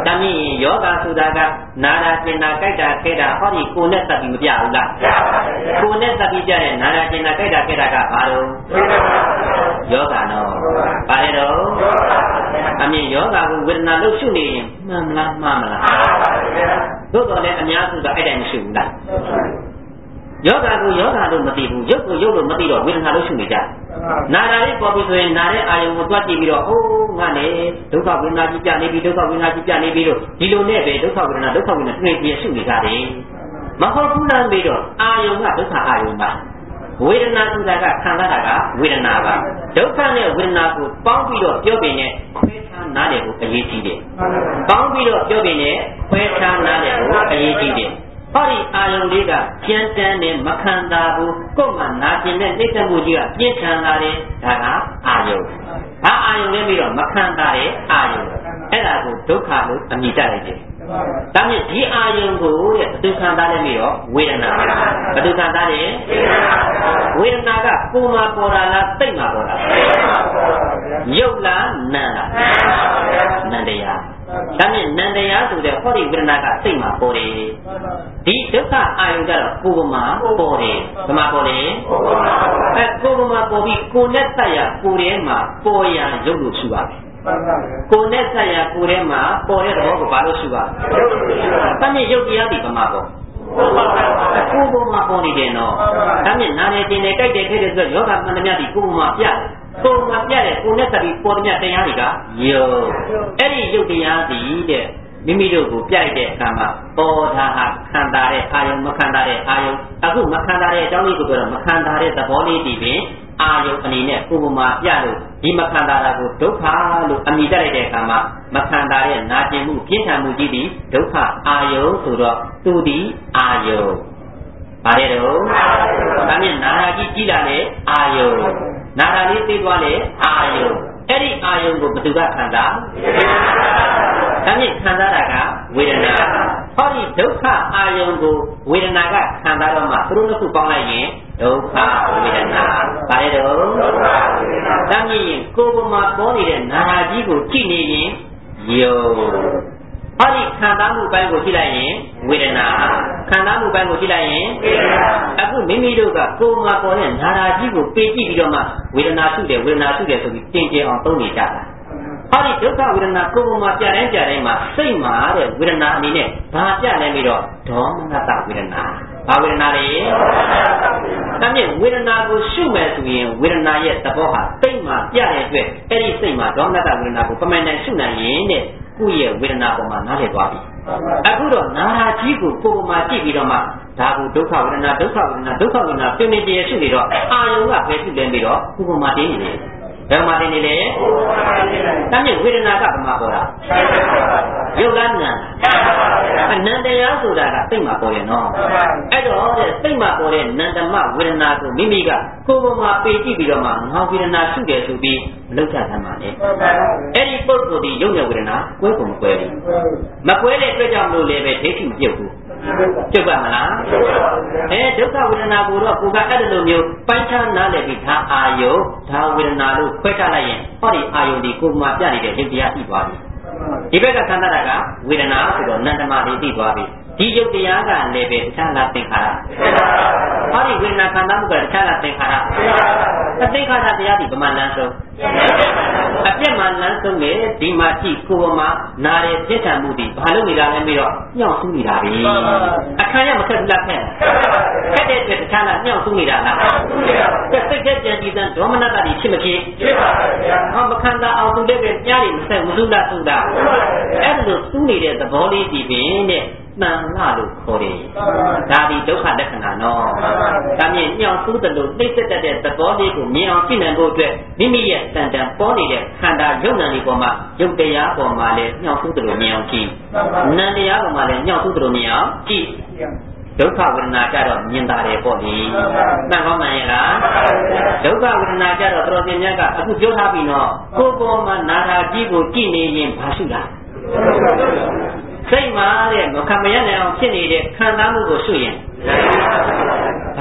Speaker 1: တမီးယောဂဆိုတာကနာရာကျင်နာကြိုက်တာခဲတာဟောဒီကိုနဲ့တက်ပြီးမပြဘူးလားကိုနဲ့တက်ပြီးပြတဲ့နာရာကျင်နာကြိုက်တာခဲတာကဘာလို့ယောဂနော်ဘာလဲတော့အမြင်ယောဂကိုဝေဒနာလို့ရှုနေရင်မှန်မလားမှားမလားသို့တော်လည်းအများစုကအဲ့တိုင်းမရှိဘူးလားယောဂကိုယောဂလို့မသိဘူးရုပ်ကိုရုပ်လို့မသိတော့ဝေဒနာလို့ရှုနေကြနာရာလေးပေါ်ပြီးဆိုရင်နာတဲ့အာယုံကိုတွက်ကြည့်ပြီးတော့ဟိုးငါနဲ့ဒုက္ခဝေဒနာကြီးပြနေပြီဒုက္ခဝေဒနာကြီးပြနေပြီလို့ဒီလိုနဲ့ပဲဒုက္ခဝေဒနာတွေ့ပြီးရှုနေကြတယ်မဟုတ်ဘူးလားပြီးတော့အာယုံကဒုက္ခအာယုံပါဝေဒနာဆိုတာကခံရတာကဝေဒနာပါဒုက္ခနဲ့ဝေဒနာကိုပေါင်းပြီးတော့ပြောပြရင်ခွဲခြားနားတယ်ကိုအရေးကြီးတယ်ပေါင်းပြီးတော့ပြောပြရင်ခွဲခြားနားတယ်ကိုအရေးကြီးတယ်ဟောဒီအာယုံလေးကကျန်းတန်းနဲ့မခံတာဘူးကိုယ်မှနာကျင်တဲ့နှိမ့်သက်မှုကြီးကပြင်းထန်လာတယ်ဒါကအာယုံဘာအာယုံလဲပြီးတော့မခံတာတဲ့အာယုံအဲ့ဒါကိုဒုက္ခလို့အမည်တက်လိုက်တယ်ဒါမြင့်ဒီအာယုံကိုတဲ့ဒုက္ခသားလည်းပြီးတော့ဝေဒနာဘဒုက္ခသားတဲ့ဝေဒနာကကိုယ်မှာပေါ်တာလားစိတ်မှာပေါ်တာရုပ်လားနာမ်လားနန္တရားဒါမြင့်နန္တရားဆိုတဲ့ဟောဒီဝေဒနာကစိတ်မှာပေါ်တယ်ဒီဒုက္ခအာယုံကတော့ကိုယ်မှာပေါ်တယ်ဘယ်မှာပေါ်လဲကိုယ်မှာပေါ်ပြီးကိုယ်နဲ့တတ်ရကိုယ်ထဲမှာပေါ်ရရုပ်လို့ရှိပါကိုယ်နဲ့ဆက်ရကိုယ်ထဲမှာပေါ်တဲ့သဘောကိုဘာလို့ရှိပါတမ်းမြင့်ရုပ်တရားဒီဗမာပေါ့ကိုယ်ပေါ်မှာပေါ်နေတယ်နော်တမ်းမြင့်နာနေတင်နေကြိုက်တယ်ခဲ့တဲ့ဆိုယောဂမှန်သမျှဒီကိုယ်ပေါ်မှာပြတယ်ကိုယ်မှာပြတဲ့ကိုယ်နဲ့ဆက်ပြီးပေါ်သမျှတရားတွေကယုတ်အဲ့ဒီရုပ်တရားဒီတဲ့မိမိတို့ကိုပြိုက်တဲ့အခါမှာပေါ်တာဟာခံတာတဲ့အာယုံမခံတာတဲ့အာယုံအခုမခံတာတဲ့အကြောင်းလေးကိုပြောတော့မခံတာတဲ့သဘောလေးဒီပင်အာယုံအနေနဲ့ကိုယ်ပေါ်မှာပြလို့ဒီမခံတာကိုဒုက္ခလို့အမိတက်လိုက်တဲ့အခါမှာမခံတာတဲ့နာကျင်မှုပြင်းထန်မှုကြီးဒီဒုက္ခအာယုံဆိုတော့သူဒီအာယုံပါတယ်တော့ဒါမြင်နာရာကြီးကြီးလာတဲ့အာယုံနာရာလေးသိသွားတဲ့အာယုံအဲ့ဒီအာယုံကိုဘယ်သူကခံစားဒါမြင့်ခံစားတာကဝေဒနာဟောဒီဒုက္ခအာယုံကိုဝေဒနာကခံစားတော့မှသူတို့နှစ်ခုပေါင်းလိုက်ရင်ဒုက္ခဝေဒနာဘာလဲတော့ဒါမြင့်ရင်ကိုယ်ပေါ်မှာပေါ်နေတဲ့နာရာကြီးကိုကြည့်နေရင်ယုံဟောဒီခံစားမှုပိုင်းကိုကြည့်လိုက်ရင်ဝေဒနာခံစားမှုပိုင်းကိုကြည့်လိုက်ရင်အခုမိမိတို့ကကိုယ်မှာပေါ်တဲ့နာရာကြီးကိုပေးကြည့်ပြီးတော့မှဝေဒနာစုတယ်ဆိုပြီးသင်ကျအောင်သုံးနေကြတာဟောဒီဒုက္ခဝေဒနာကိုယ်ပေါ်မှာပြတိုင်းမှာစိတ်မှာတဲ့ဝေဒနာအနေနဲ့ဘာပြလဲပြီးတော့ဒေါမနတဝေဒနာဘာဝေဒနာလဲဒါမြင့်ဝေဒနာကိုရှုမယ်ဆိုရင်ဝေဒနာရဲ့သဘောဟာစိတ်မှာပြတဲ့အတွက်အဲ့ဒီစိတ်မှာဒေါမနတဝေဒနာကိုပမှန်တန်ရှုနိုင်ရင်တဲ့ကိုယ့်ရဲ့ဝေဒနာပေါ်မှာနားလည်သွားပြီအခုတော့နာရာကြီးကိုကိုယ်ပေါ်မှာကြည့်ပြီးတော့မှဒါကိုဒုက္ခဝေဒနာပြင်းပြင်းပြည့်ရှုနေတော့အာယုံကပဲရှုလဲပြီးတော့ကိုယ်ပေါ်မှာတင်းနေတယ်ဘယ်မှာတင်နေလဲတမ်းမြင့်ဝေဒနာကဘာမှပေါ်တာရုပ်လားနာအနန္တရားဆိုတာကစိတ်မှာပေါ်ရနော်အဲ့တော့တဲ့စိတ်မှာပေါ်တဲ့နန္တမဝေဒနာကိုမိမိကကိုယ်ပေါ်မှာပေကြည့်ပြီးတော့မှငါဝေဒနာရှုတယ်ဆိုပြီးမလုပ်ချသမ်းပါနဲ့အဲ့ဒီပုဂ္ဂိုလ်ဒီရုပ်နဲ့ဝေဒနာကွဲကုန်မကွဲဘူးမကွဲတဲ့အတွက်ကြောင့်မလို့လည်းပဲဒိဋ္ဌိမပြုတ်ဘူးပြုတ်ပါမလားဒုက္ခဝေဒနာကိုတော့ကိုယ်ကအဲ့လိုမျိုးပိုင်းခြားနားလည်ပြီးဒါအာယုဒါဝေဒနာလို့ခွဲခြားလိုက်ရင်ဟောဒီအာယုဒီကိုယ်မှာပြနေတဲ့ရုပ်တရားရှိသွားပြီဒီဘက်ကခန္ဓာကဝေဒနာဆိုတော့နန္တမလေးသိသွားပြီဒီရုပ်တရားကလည်းပဲတခြားလားသင်္ခါရဟောဒီဝေဒနာခန္ဓာမှုကတခြားလားသင်္ခါရသင်္ခါရတရားဒီဗမာလန်းဆုံးအပြက်မှလန်းဆုံးလေဒီမှာကြည့်ကိုယ်ပေါ်မှာနာတဲ့ပြစ်ထန်မှုဒီဘာလို့နေတာလဲပြီးတော့ညှောက်ဆူးနေတာပဲအခါရမခက်ဘူးလားခက်တဲ့အတွက်တခြားလားညှောက်ဆူးနေတာလားစိတ်ကြကြံပြီးတဲ့ဒေါမနတတိဖြစ်မဖြစ်ဖြစ်ပါဗျာဟောမခန္ဓာအောင်သူတဲ့ပဲကြားရမဆက်မစုလားသုတာအဲ့ဒါလို့စူးနေတဲ့သဘောလေးဒီပင်တဲ့တန်လာလို့ခေါ်တယ်ဒါဒီဒုက္ခလက္ခဏာနော်ဒါမြင်ညှောင်ဆူးတယ်လို့နှိမ့်ဆက်တတ်တဲ့သဘောလေးကိုမြင်အောင်သိနိုင်ဖို့အတွက်မိမိရဲ့တန်တန်ပေါ်နေတဲ့ခန္ဓာယုံနာလေးပေါ်မှာယုတ်တရားပေါ်မှာလည်းညှောင်ဆူးတယ်လို့မြင်အောင်ကြည့်နံတရားပေါ်မှာလည်းညှောင်ဆူးတယ်လို့မြင်အောင်ကြည့်ဒုက္ခဝေဒနာကြတော့မြင်တာတယ်ပေါ့လေမှန်ကောင်းမှန်ရဲ့လားဒုက္ခဝေဒနာကြတော့တော်တင်မြတ်ကအခုပြောထားပြီနော်ကိုယ်ပေါ်မှာနာတာကြီးကိုကြည့်နေရင်ဘာရှိလားစိတ်မှာတဲ့မခံမရနိုင်အောင်ဖြစ်နေတဲ့ခံစားမှုကိုရှုရင်ဘာ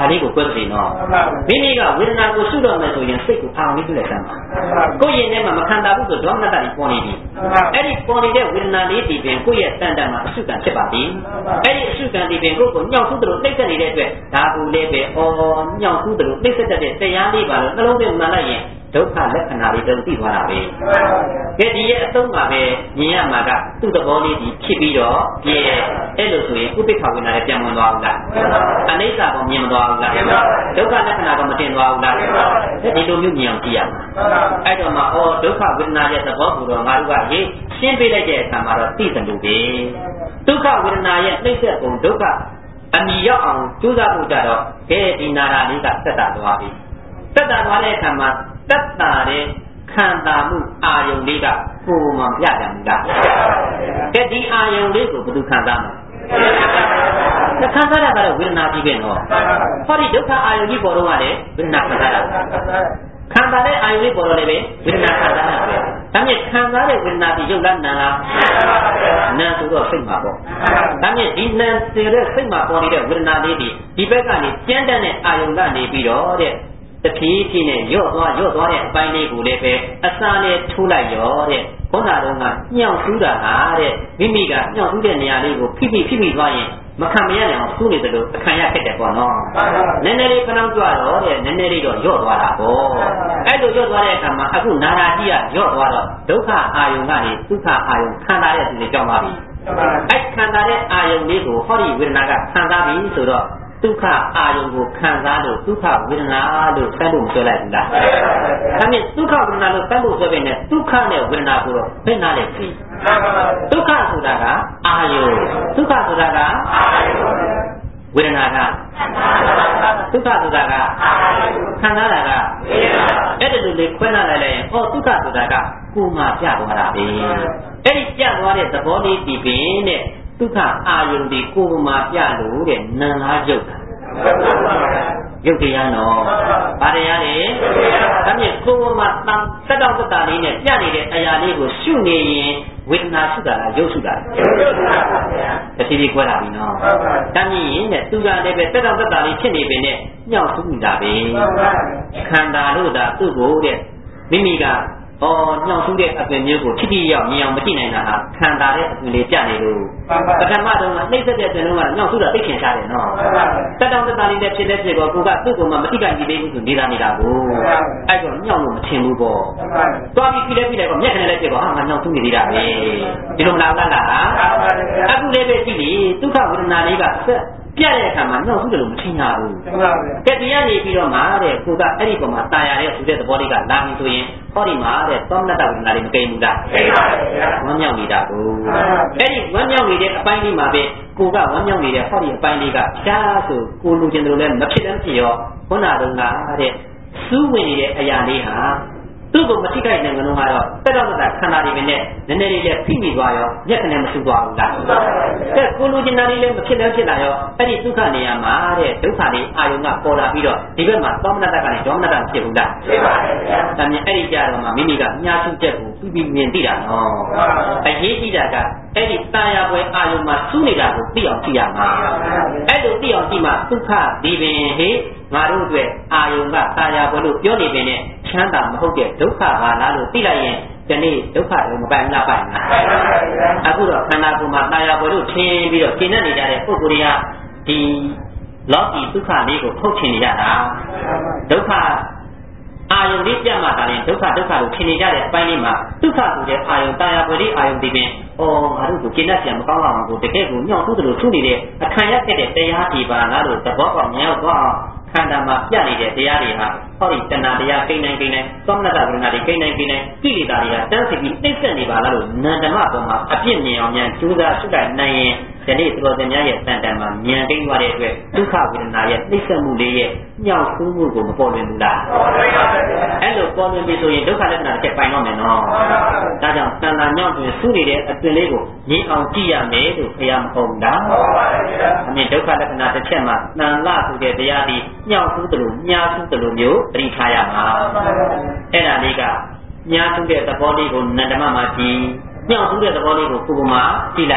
Speaker 1: ဒါလေးကိုပြောစီနော်မိမိကဝေဒနာကိုရှုတော့မယ်ဆိုရင်စိတ်ကိုအာရုံလေးပြုလိုက်စမ်းပါကိုယ့်ရင်ထဲမှာမခံတာဘူးဆိုတော့ဒေါမနတ္တကြီးပေါ်နေပြီအဲ့ဒီပေါ်နေတဲ့ဝေဒနာလေးဒီပင်ကိုယ့်ရဲ့တန်တန်မှာအရှုခံဖြစ်ပါပြီအဲ့ဒီအရှုခံဒီပင်ကိုယ့်ကိုညှောက်ဆူးတယ်လို့နှိမ့်ဆက်နေတဲ့အတွက်ဒါကိုလည်းပဲညှောက်ဆူးတယ်လို့နှိမ့်ဆက်တဲ့တရားလေးပါလို့နှလုံးသွင်းမှန်လိုက်ရင်ဒုက္ခလက္ခဏာတွေတုံ့သိသွားတာပဲကဲဒီရဲ့အသုံးမှာပဲမြင်ရမှာကသူ့သဘောလေးကြီးဖြစ်ပြီးတော့ပြည့်အဲ့လိုဆိုရင်ဥပိ္ပခဝေဒနာလည်းပြန်ဝင်သွားဘူးလားအနိစ္စကမြင်မသွားဘူးလားဒုက္ခလက္ခဏာကမတင်သွားဘူးလားဒီလိုမျိုးမြင်အောင်ကြည့်ရမှာအဲ့တော့မှဒုက္ခဝေဒနာရဲ့သဘောကိုတော့ငါတို့ကရေးရှင်းပေးလိုက်တဲ့အခါမှာတော့သိတယ်လို့ပဲဒုက္ခဝေဒနာရဲ့နှိမ့်ဆက်ပုံဒုက္ခအမြင်ရောက်အောင်ကြိုးစားဖို့ကြတော့ကဲဒီနာရာလေးကသက်တာသွားပြီသက်တာသွားတဲ့အခါမှာသက်တာတဲ့ခံစားမှုအာယုံလေးကကိုယ်မှပြကြမှာကဲဒီအာယုံလေးကိုဘယ်သူခံစားမလဲခံစားရတာကတော့ဝေဒနာကြီးပဲနော်ဟောဒီဒုက္ခအာယုံကြီးပေါ်တော့ကလည်းဝေဒနာခံစားရခံစားတဲ့အာယုံလေးပေါ်တော့လည်းပဲဝေဒနာခံစားရပဲဒါမြင့်ခံစားတဲ့ဝေဒနာကြီးရုပ်လားနာလားနာဆိုတော့စိတ်မှာပေါ့ဒါမြင့်ဒီနာစေတဲ့စိတ်မှာပေါ်နေတဲ့ဝေဒနာလေးဒီဘက်ကနေကျန်းတဲ့အာယုံကနေပြီးတော့တဲ့တဖြည်းဖြည်းနဲ့ရော့သွားတဲ့အပိုင်းလေးကိုလည်းပဲအစာနဲ့ထိုးလိုက်ရောတဲ့ဘုန်းတော်ကညှောက်ဆူးတာဟာတဲ့မိမိကညှောက်ဆူးတဲ့နေရာလေးကိုဖိသွားရင်မခံမရနိုင်အောင်ဆူးနေတယ်လို့အခံရခဲ့တယ်ပေါ့နော်နည်းနည်းလေးခဏကြွတော့တဲ့နည်းနည်းလေးတော့ရော့သွားတာပေါ့အဲ့လိုရော့သွားတဲ့အခါမှာအခုနာရာကြီးကရော့သွားတော့ဒုက္ခအာယုံကနေဒုက္ခအာယုံခံစားတဲ့သူတွေကြောင်းပါပြီအဲ့ခံစားတဲ့အာယုံလေးကိုဟောဒီဝေဒနာကခံစားပြီဆိုတော့ဒုက္ခအာယုံကိုခံစားလို့ဒုက္ခဝေဒနာလို့ဆက်လို့ပြောလိုက်ဘူးလားဒါမြင်ဒုက္ခဝေဒနာလို့ဆက်လို့ပြောပြီးနဲ့ဒုက္ခနဲ့ဝေဒနာကိုတော့ဘယ်နာလဲသိဒုက္ခဆိုတာကအာယုံဒုက္ခဆိုတာကအာယုံဝေဒနာကဒုက္ခဆိုတာကခံစားတာကအဲ့ဒါလိုလေးခွဲနာလိုက်ရင်ဒုက္ခဆိုတာကကိုယ်မှပြသွားတာပဲအဲ့ဒီပြသွားတဲ့သဘောလေးဒီပင်တဲ့ဒုက္ခအာယုန်ဒီကိုယ်မှာပြလို့တဲ့နာလားရုပ်ရုပ်တရားနော်ဗါတရားလေဒါမြင်ကိုယ်မှာတက်တော့တက်တာလေးနဲ့ပြနေတဲ့အရာလေးကိုရှုနေရင်ဝေဒနာရှုတာလားရုပ်ရှုတာလားတတိတိခွဲလာပြီနော်ဒါမြင်ရင်တဲ့သူကလည်းပဲတက်တော့တက်တာလေးဖြစ်နေပေနဲ့ညှောက်ဆူနေတာပဲခန္ဓာလို့ဒါသူ့ကိုတဲ့မိမိကညှောက်ဆူးတဲ့အပင်မျိုးကိုထိထိရောက်မြင်အောင်မကြည့်နိုင်တာဟာခံစားတဲ့အပင်လေးပြနေလို့ပထမတော့နှိမ့်ဆက်တဲ့အပင်လုံးကညှောက်ဆူးတာသိချင်ရှားတယ်နော်တက်တောင်တက်တာလေးနဲ့ဖြစ်တဲ့ဖြစ်တော့ကိုကသူ့ကိုမှမတိကြိုက်ကြည့်သေးဘူးဆိုနေတာကိုအဲ့တော့ညှောက်လို့မထင်ဘူးပေါ့သွားပြီးပြလိုက်တော့မျက်ခဏလေးဖြစ်တော့ငါညှောက်ဆူးနေသေးတာပဲဒီလိုမလားအခုလည်းပဲကြည့်လေဒုက္ခဝေဒနာလေးကဆက်ပြတဲ့အခါမှာညှောက်ဆူးတယ်လို့မထင်ရဘူးကဲတရားနေပြီးတော့မှတဲ့ကိုကအဲ့ဒီပုံမှာတာယာတဲ့ဆိုတဲ့သဘောလေးကလာပြီဆိုရင်ဟောဒီမှာတဲ့သောမနတဝေဒနာလေးမကိန်းဘူးလားကိန်းပါဗျာဝမ်းမြောက်နေတာကိုအဲ့ဒီဝမ်းမြောက်နေတဲ့အပိုင်းလေးမှာပဲကိုကဝမ်းမြောက်နေတဲ့ဟောဒီအပိုင်းလေးကဖြားဆိုကိုလူချင်းတို့လည်းမဖြစ်လည်းဖြစ်ရောခုနတုန်းကတဲ့စူးဝင်နေတဲ့အရာလေးဟာသူ့ကိုမထိခိုက်နိုင်ကြလို့ကတော့တက်တော့တက်ခန္ဓာတွေပဲနဲ့နည်းနည်းလေးလည်းဖိမိသွားရောမျက်ခနဲ့မဆူသွားဘူးလားတဲ့ကိုလူချင်းတွေလည်းမဖြစ်လည်းဖြစ်လာရောအဲ့ဒီဒုက္ခနေရာမှာတဲ့ဒုက္ခတွေအာယုံကပေါ်လာပြီးတော့ဒီဘက်မှာသောမနတကနေဒေါမနတဖြစ်ဘူးလားဖြစ်ပါတယ်ဗျာဒါမြင်အဲ့ဒီကြတော့မှမိမိကညာစုချက်ကိုပြီးမြင်သိတာနော်အရေးကြီးတာကအဲ့ဒီတာယာပွဲအာယုံမှာစူးနေတာကိုသိအောင်ကြည့်ရမှာအဲ့လိုသိအောင်ကြည့်မှဒုက္ခဒီပင်ဟေငါတို့အတွက်အာယုံကတာယာပွဲလို့ပြောနေပင်နဲ့ချမ်းသာမဟုတ်တဲ့ဒုက္ခပါလားလို့သိလိုက်ရင်ဒီနေ့ဒုက္ခတွေမပိုင်လားပိုင်လားအခုတော့ခန္ဓာကိုယ်မှာတာယာပွဲလို့ထင်ပြီးတော့ရှင်းနေကြတဲ့ပုဂ္ဂိုလ်တွေကဒီလောကီဒုက္ခလေးကိုထုတ်ချင်နေကြတာဒုက္ခအာယုန်လေးပြတ်မှသာရင်ဒုက္ခလို့ထင်နေကြတဲ့အပိုင်းလေးမှာဒုက္ခဆိုတဲ့အာယုန်တာယာပွဲလေးအာယုန်ဒီပင်ငါတို့ကိုကျင့်တတ်ပြန်မကောင်းအောင်ကိုတကယ်ကိုညှောက်ဆူးတယ်လို့ထူနေတဲ့အခံရတဲ့တရားဒီပါလားလို့သဘောပေါက်မြင်အောင်သွားအောင်ခန္ဓာမှာပြနေတဲ့တရားတွေဟာဟောဒီတဏှာတရားကိန်းနိုင်သောမနတဝေဒနာတွေကိန်းနိုင်ကိလေသာတွေကတန်းစီပြီးနှိမ့်ဆက်နေပါလားလို့နန္ဒမပေါ်မှာအပြစ်မြင်အောင်ဉာဏ်ကြိုးစားရှုလိုက်နိုင်ရင်ဒီနေ့သူတော်စင်များရဲ့တန်တန်မှာဉာဏ်ကိန်းသွားတဲ့အတွက်ဒုက္ခဝေဒနာရဲ့နှိမ့်ဆက်မှုလေးရဲ့ညှောက်ဆူးမှုကိုမပေါ်လွင်ဘူးလားအဲ့လိုပေါ်လွင်ပြီဆိုရင်ဒုက္ခလက္ခဏာတစ်ချက်ပိုင်တော့မယ်နော်ဒါကြောင့်တဏှာညှောက်တွင်ဆူးနေတဲ့အသွင်လေးကိုငြင်းအောင်ကြည့်ရမယ်လို့ဘုရားမဟုတ်လားအမြင်ဒုက္ခလက္ခဏာတစ်ချက်မှာတန်လဆိုတဲ့တရားဒီညှောက်ဆူးတယ်လို့ညာဆူးတယ်လို့မျိုးပရိထားရမှာအဲ့ဒါလေးကညာဆူးတဲ့သဘောလေးကိုနန္ဒမမှာကြည့်ညှောက်ဆူးတဲ့သဘောလေးကိုကိုယ်ကမှကြည့်လိုက်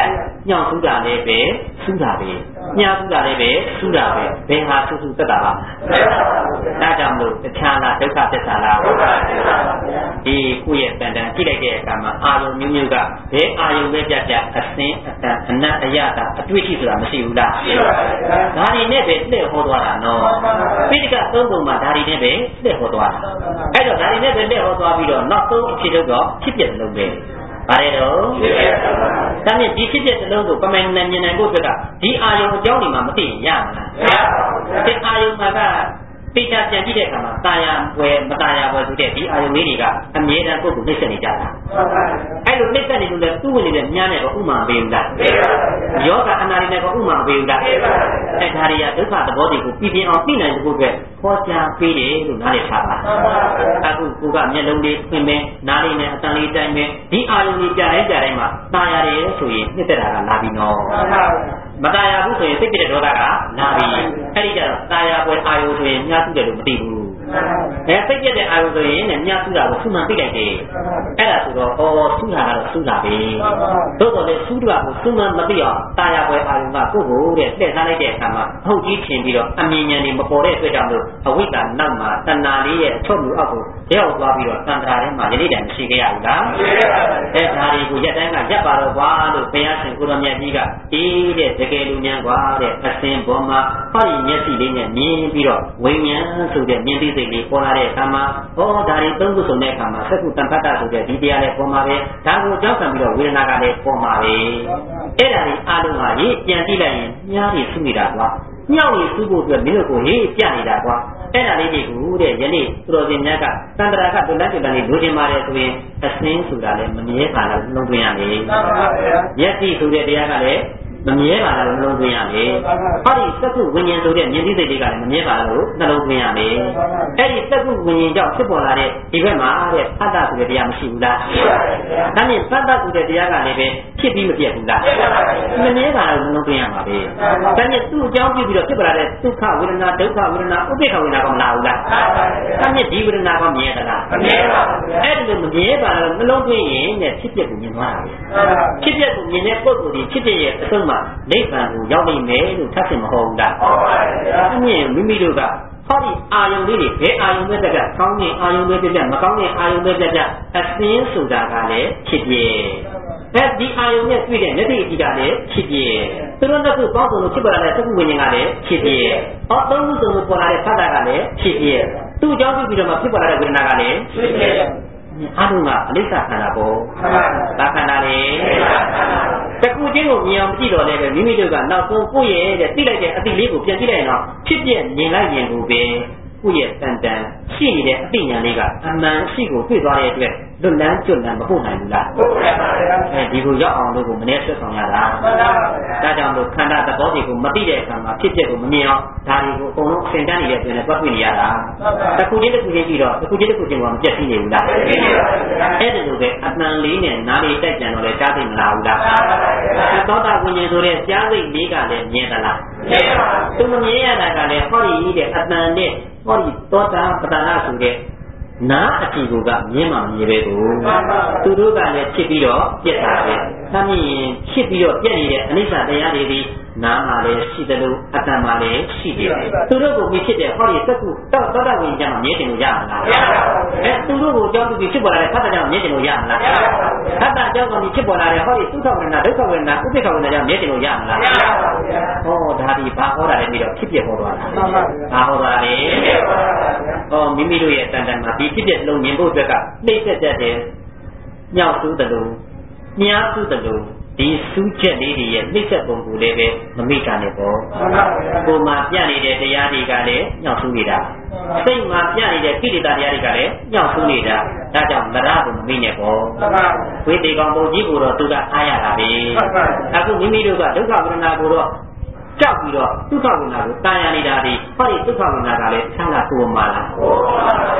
Speaker 1: ညောင်စုတာလည်းပဲစုတာပဲညာစုတာလည်းပဲစုတာပဲဘယ်ဟာစုသက်တာပါဒါကြောင့်မလို့တခြားလားဒုက္ခသစ္စာလားဒီကိုယ့်ရဲ့တန်တန်ကြည့်လိုက်တဲ့အခါမှာအာယုံမျိုးမျိုးကဘယ်အာယုံပဲပြပြအစင်းအတန်အနတ်အရတာအတွေ့အထိဆိုတာမရှိဘူးလားဒါတွေနဲ့ပဲလှည့်ဟောသွားတာနော်ပိဋကသုံးပုံမှာဒါတွေနဲ့ပဲလှည့်ဟောသွားတာအဲ့တော့ဒါတွေနဲ့ပဲလှည့်ဟောသွားပြီးတော့နောက်ဆုံးအဖြစ်တော့ဖြစ်ပြလုံးပဲပါတယ်တော့ဒါနဲ့ဒီဖြစ်တဲ့လုံးကိုပမိုင်နဲ့မြင်နိုင်ဖို့အတွက်ကဒီအာယုံအကြောင်းတွေမှာမသိရမလားဒီအာယုံမှာကပိဋကပြန်ကြည့်တဲ့အခါမှာတာယာဝယ်မတာယာဝယ်ဆိုတဲ့ဒီအာယုံလေးတွေကအမြဲတမ်းပုဂ္ဂိုလ်နှိမ့်ဆက်နေကြတာအဲ့လိုနှိမ့်ဆက်နေလို့လည်းသူ့ဝင်နေတဲ့ညာနဲ့ကဥမာပေးဘူးလားယောဂအနာရီနဲ့ကဥမာပေးဘူးလားအဲ့ဒါတွေကဒုက္ခသဘောတွေကိုပြင်းအောင်သိနိုင်ဖို့အတွက်ခေါ်ကြားပေးတယ်လို့နားလည်ထားပါအခုကိုကမျက်လုံးလေးဖွင့်မယ်နားလေးနဲ့အတန်လေးတိုင်းမယ်ဒီအာယုံလေးကြားတိုင်းမှာတာယာတယ်ဆိုရင်နှစ်သက်တာကလာပြီနော်မတာယာဘူးဆိုရင်စိတ်ပြတဲ့ဒေါသကလာပြီအဲ့ဒီကျတော့တာယာပွဲအာယုံဆိုရင်ညှစုတယ်လို့မသိဘူးစိတ်ပြတဲ့အာယုံဆိုရင်ညှစုတာကိုစုမှန်သိလိုက်တယ်အဲ့ဒါဆိုတော့စုတာကတော့စုတာပဲသို့တော်လည်းစုတာကိုစုမှန်မသိအောင်တာယာပွဲအာယုံကကိုယ့်ကိုတဲ့လှည့်ထားလိုက်တဲ့အခါမှာအဟုတ်ကြီးထင်ပြီးတော့အမြင်ဉာဏ်တွေမပေါ်တဲ့အတွက်ကြောင့်လို့အဝိဇ္ဇာနောက်မှာတဏှာလေးရဲ့အချုပ်လူအောက်ကိုရောက်သွားပြီးတော့တန်ត្រာထဲမှာယနေ့တိုင်မရှိခဲ့ရဘူးလားအဲ့ဒါတွေကိုရက်တိုင်းကရပ်ပါတော့ကွာလို့ဘုရားရှင်ကိုရောမြတ်ကြီးကအေးတဲ့တကယ်လူများကွာတဲ့အစင်ပေါ်မှာဟောဒီမျက်စိလေးနဲ့မြင်ပြီးတော့ဝိညာဉ်ဆိုတဲ့မြင်သိစိတ်လေးပေါ်လာတဲ့အခါမှာဒါတွေသုံးခုစုံတဲ့အခါမှာသက္ကုတံပတ္တဆိုတဲ့ဒီတရားလေးပေါ်မှာပဲဒါကိုကြောက်ခံပြီးတော့ဝေဒနာကလည်းပေါ်မှာပဲအဲ့ဒါတွေအားလုံးဟာပြန်ကြည့်လိုက်ရင်ညားတွေစုနေတာကွာညောင်ရည်စုဖို့အတွက်မင်းတို့ကိုပြနေတာကွာအဲ့ဒါလေးတွေကိုတဲ့ယနေ့သူတော်စင်များကသန္တရာကဒုလတ်ကျန်လေးလိုချင်ပါတယ်ဆိုရင်အစင်းဆိုတာလည်းမမြဲပါလားလုံးသွင်းရမယ်မျက်စိဆိုတဲ့တရားကလည်းမမြဲပါလားနှလုံးသွင်းရမယ်ဟောဒီသက္ကုဝိညာဉ်ဆိုတဲ့မြင်သိစိတ်တွေကလည်းမမြဲပါလို့နှလုံးသွင်းရမယ်အဲ့ဒီသက္ကုဝိညာဉ်ကြောင့်ဖြစ်ပေါ်လာတဲ့ဒီဘက်မှာတဲ့အတ္တဆိုတဲ့တရားမရှိဘူးလားရှိပါပါဘုရားဒါနဲ့သတ္တဆိုတဲ့တရားကလည်းပဲဖြစ်ပြီးမပြတ်ဘူးလားမမြဲပါလို့နှလုံးသွင်းရမှာပဲဒါနဲ့သူ့အကြောင်းပြုပြီးတော့ဖြစ်ပေါ်လာတဲ့ဒုက္ခဝေဒနာဒုက္ခဝေဒနာဥပိ္ပခဝေဒနာကမလာဘူးလားဒါနဲ့ဒီဝေဒနာကမြဲသလားမမြဲပါဘူးအဲ့ဒီလိုမမြဲပါလို့နှလုံးသွင်းရင်တဲ့ဖြစ်ပြကိုမြင်သွားတာပဲဖြစ်ပြကိုမြင်တဲ့ပုဂ္ဂိုလ်ဒီဖြစ်ပြရဲ့အဆုံးမှာနိဗ္ဗာန်ကိုရောက်နိုင်မယ်လို့ထပ်ဆင့်မဟုတ်ဘူးလားဟုတ်ပါဘူးအမြင်မိမိတို့ကဟောဒီအာယုံလေးတွေဘယ်အာယုံပဲတက်ကောင်းတဲ့အာယုံပဲတက်မကောင်းတဲ့အာယုံပဲတက်အစင်းဆိုတာကလည်းဖြစ်ပြအဲဒီအာယုံနဲ့တွေ့တဲ့မျက်စိအကြည့်ကလည်းဖြစ်ပြသူတို့နှစ်ခုပေါင်းစုံလို့ဖြစ်ပေါ်လာတဲ့သက္ကုဝိညာဉ်ကလည်းဖြစ်ပြသုံးခုစုံလို့ပေါ်လာတဲ့ဖတ်တာကလည်းဖြစ်ပြသူ့အကြောင်းပြုပြီးတော့မှဖြစ်ပေါ်လာတဲ့ဝေဒနာကလည်းဖြစ်ပြအားလုံးကအနိစ္စခန္ဓာပေါ်ဒါခန္ဓာလေတခုချင်းကိုမြင်အောင်ကြည့်တော့လည်းပဲမိမိတို့ကနောက်ဆုံးကိုယ့်ရဲ့သိလိုက်တဲ့အသိလေးကိုပြန်ကြည့်လိုက်ရင်တော့ဖြစ်ပြမြင်လိုက်ရင်ကိုပဲကိုယ့်ရဲ့တန်တန်ရှိနေတဲ့အသိဉာဏ်လေးကအမှန်ရှိကိုတွေ့သွားတဲ့အတွက်လွတ်လန်းကျွတ်လန်းမပို့နိုင်ဘူးလားပို့နိုင်ပါဗျာဒီကိုရောက်အောင်လို့ကိုမနေ့ဆွတ်ဆောင်ရတာမှန်ပါဗျာဒါကြောင့်လို့ခန္ဓာသဘောတွေကိုမသိတဲ့အခါမှာဖြစ်ဖြစ်ကိုမမြင်အောင်ဒါတွေကိုအကုန်လုံးအစဉ်တန်းနေတဲ့အတွင်းနဲ့တွက်ပြနေရတာတခုချင်းကြည့်တော့တခုချင်းကမပြတ်သေးနေဘူးလားပြည့်နေပါဗျာအဲ့ဒါလိုပဲအမှန်လေးနဲ့နားလေးတိုက်ကြံတော့လေကြားသိမလားဘူးလားမှန်ပါဗျာသောတာဝိညာဉ်ဆိုတဲ့ကြားသိလေးကလည်းမြင်သလားမြင်ပါဘူးသူမမြင်ရတာကလည်းဟောဒီတဲ့အမှန်နဲ့ဟောဒီသောတာပတ္တနာဆိုတဲ့နားအကြည့်ကမြင်မှမြင်ပဲကိုသူတို့ကလည်းဖြစ်ပြီးတော့ပြက်တာပဲသာမင်းဖြစ်ပြီးတော့ပြက်နေတဲ့အနိစ္စတရားတွေဒီနားမှာလည်းရှိတယ်လို့အတ္တမှာလည်းရှိတယ်သူတို့ကိုမြင်ဖြစ်တဲ့ဟောဒီသက္ကုသောတာဝိညာဉ်မှာမြင်တယ်လို့ရမလားမရပါဘူးသူတို့ကိုကြောက်ပြီးဖြစ်ပေါ်လာတဲ့ဖတ်တာကြောင့်မြင်တယ်လို့ရမလားမရပါဘူးဖတ်တာကြောင့်ဖြစ်ပေါ်လာတဲ့ဟောဒီသုခဝေဒနာဒုက္ခဝေဒနာဥပိ္ပခဝေဒနာကြောင့်မြင်တယ်လို့ရမလားမရပါဘူးဒါဒီဘာဟောတာလဲပြီးတော့ဖြစ်ပြဟောသွားတာဘာဟောတာလဲမိမိတို့ရဲ့တန်တန်မှာဒီဖြစ်ပြလုံးမြင်ဖို့အတွက်ကနှိမ့်ဆက်တတ်တယ်ညောက်စုတယ်လို့မြားစုတယ်လို့ဒီစူးချက်လေးတွေရဲ့နှိမ့်ဆက်ပုံကိုလည်းပဲမမိတာနဲ့ပေါ့ကိုယ်မှာပြနေတဲ့တရားတွေကလည်းညောက်စုနေတာစိတ်မှာပြနေတဲ့ကိလေသာတရားတွေကလည်းညောက်စုနေတာဒါကြောင့်မရဘူးမမိနဲ့ပေါ့ဝိသေကောင်ပုံကြီးကိုတော့သူကအားရတာပဲအခုမိမိတို့ကဒုက္ခဝေဒနာကိုတော့ကြောက်ပြီးတော့ဒုက္ခဝေဒနာကိုတာယာနေတာဒီဟောဒီဒုက္ခဝေဒနာကလည်းချမ်းသာကိုမှာလား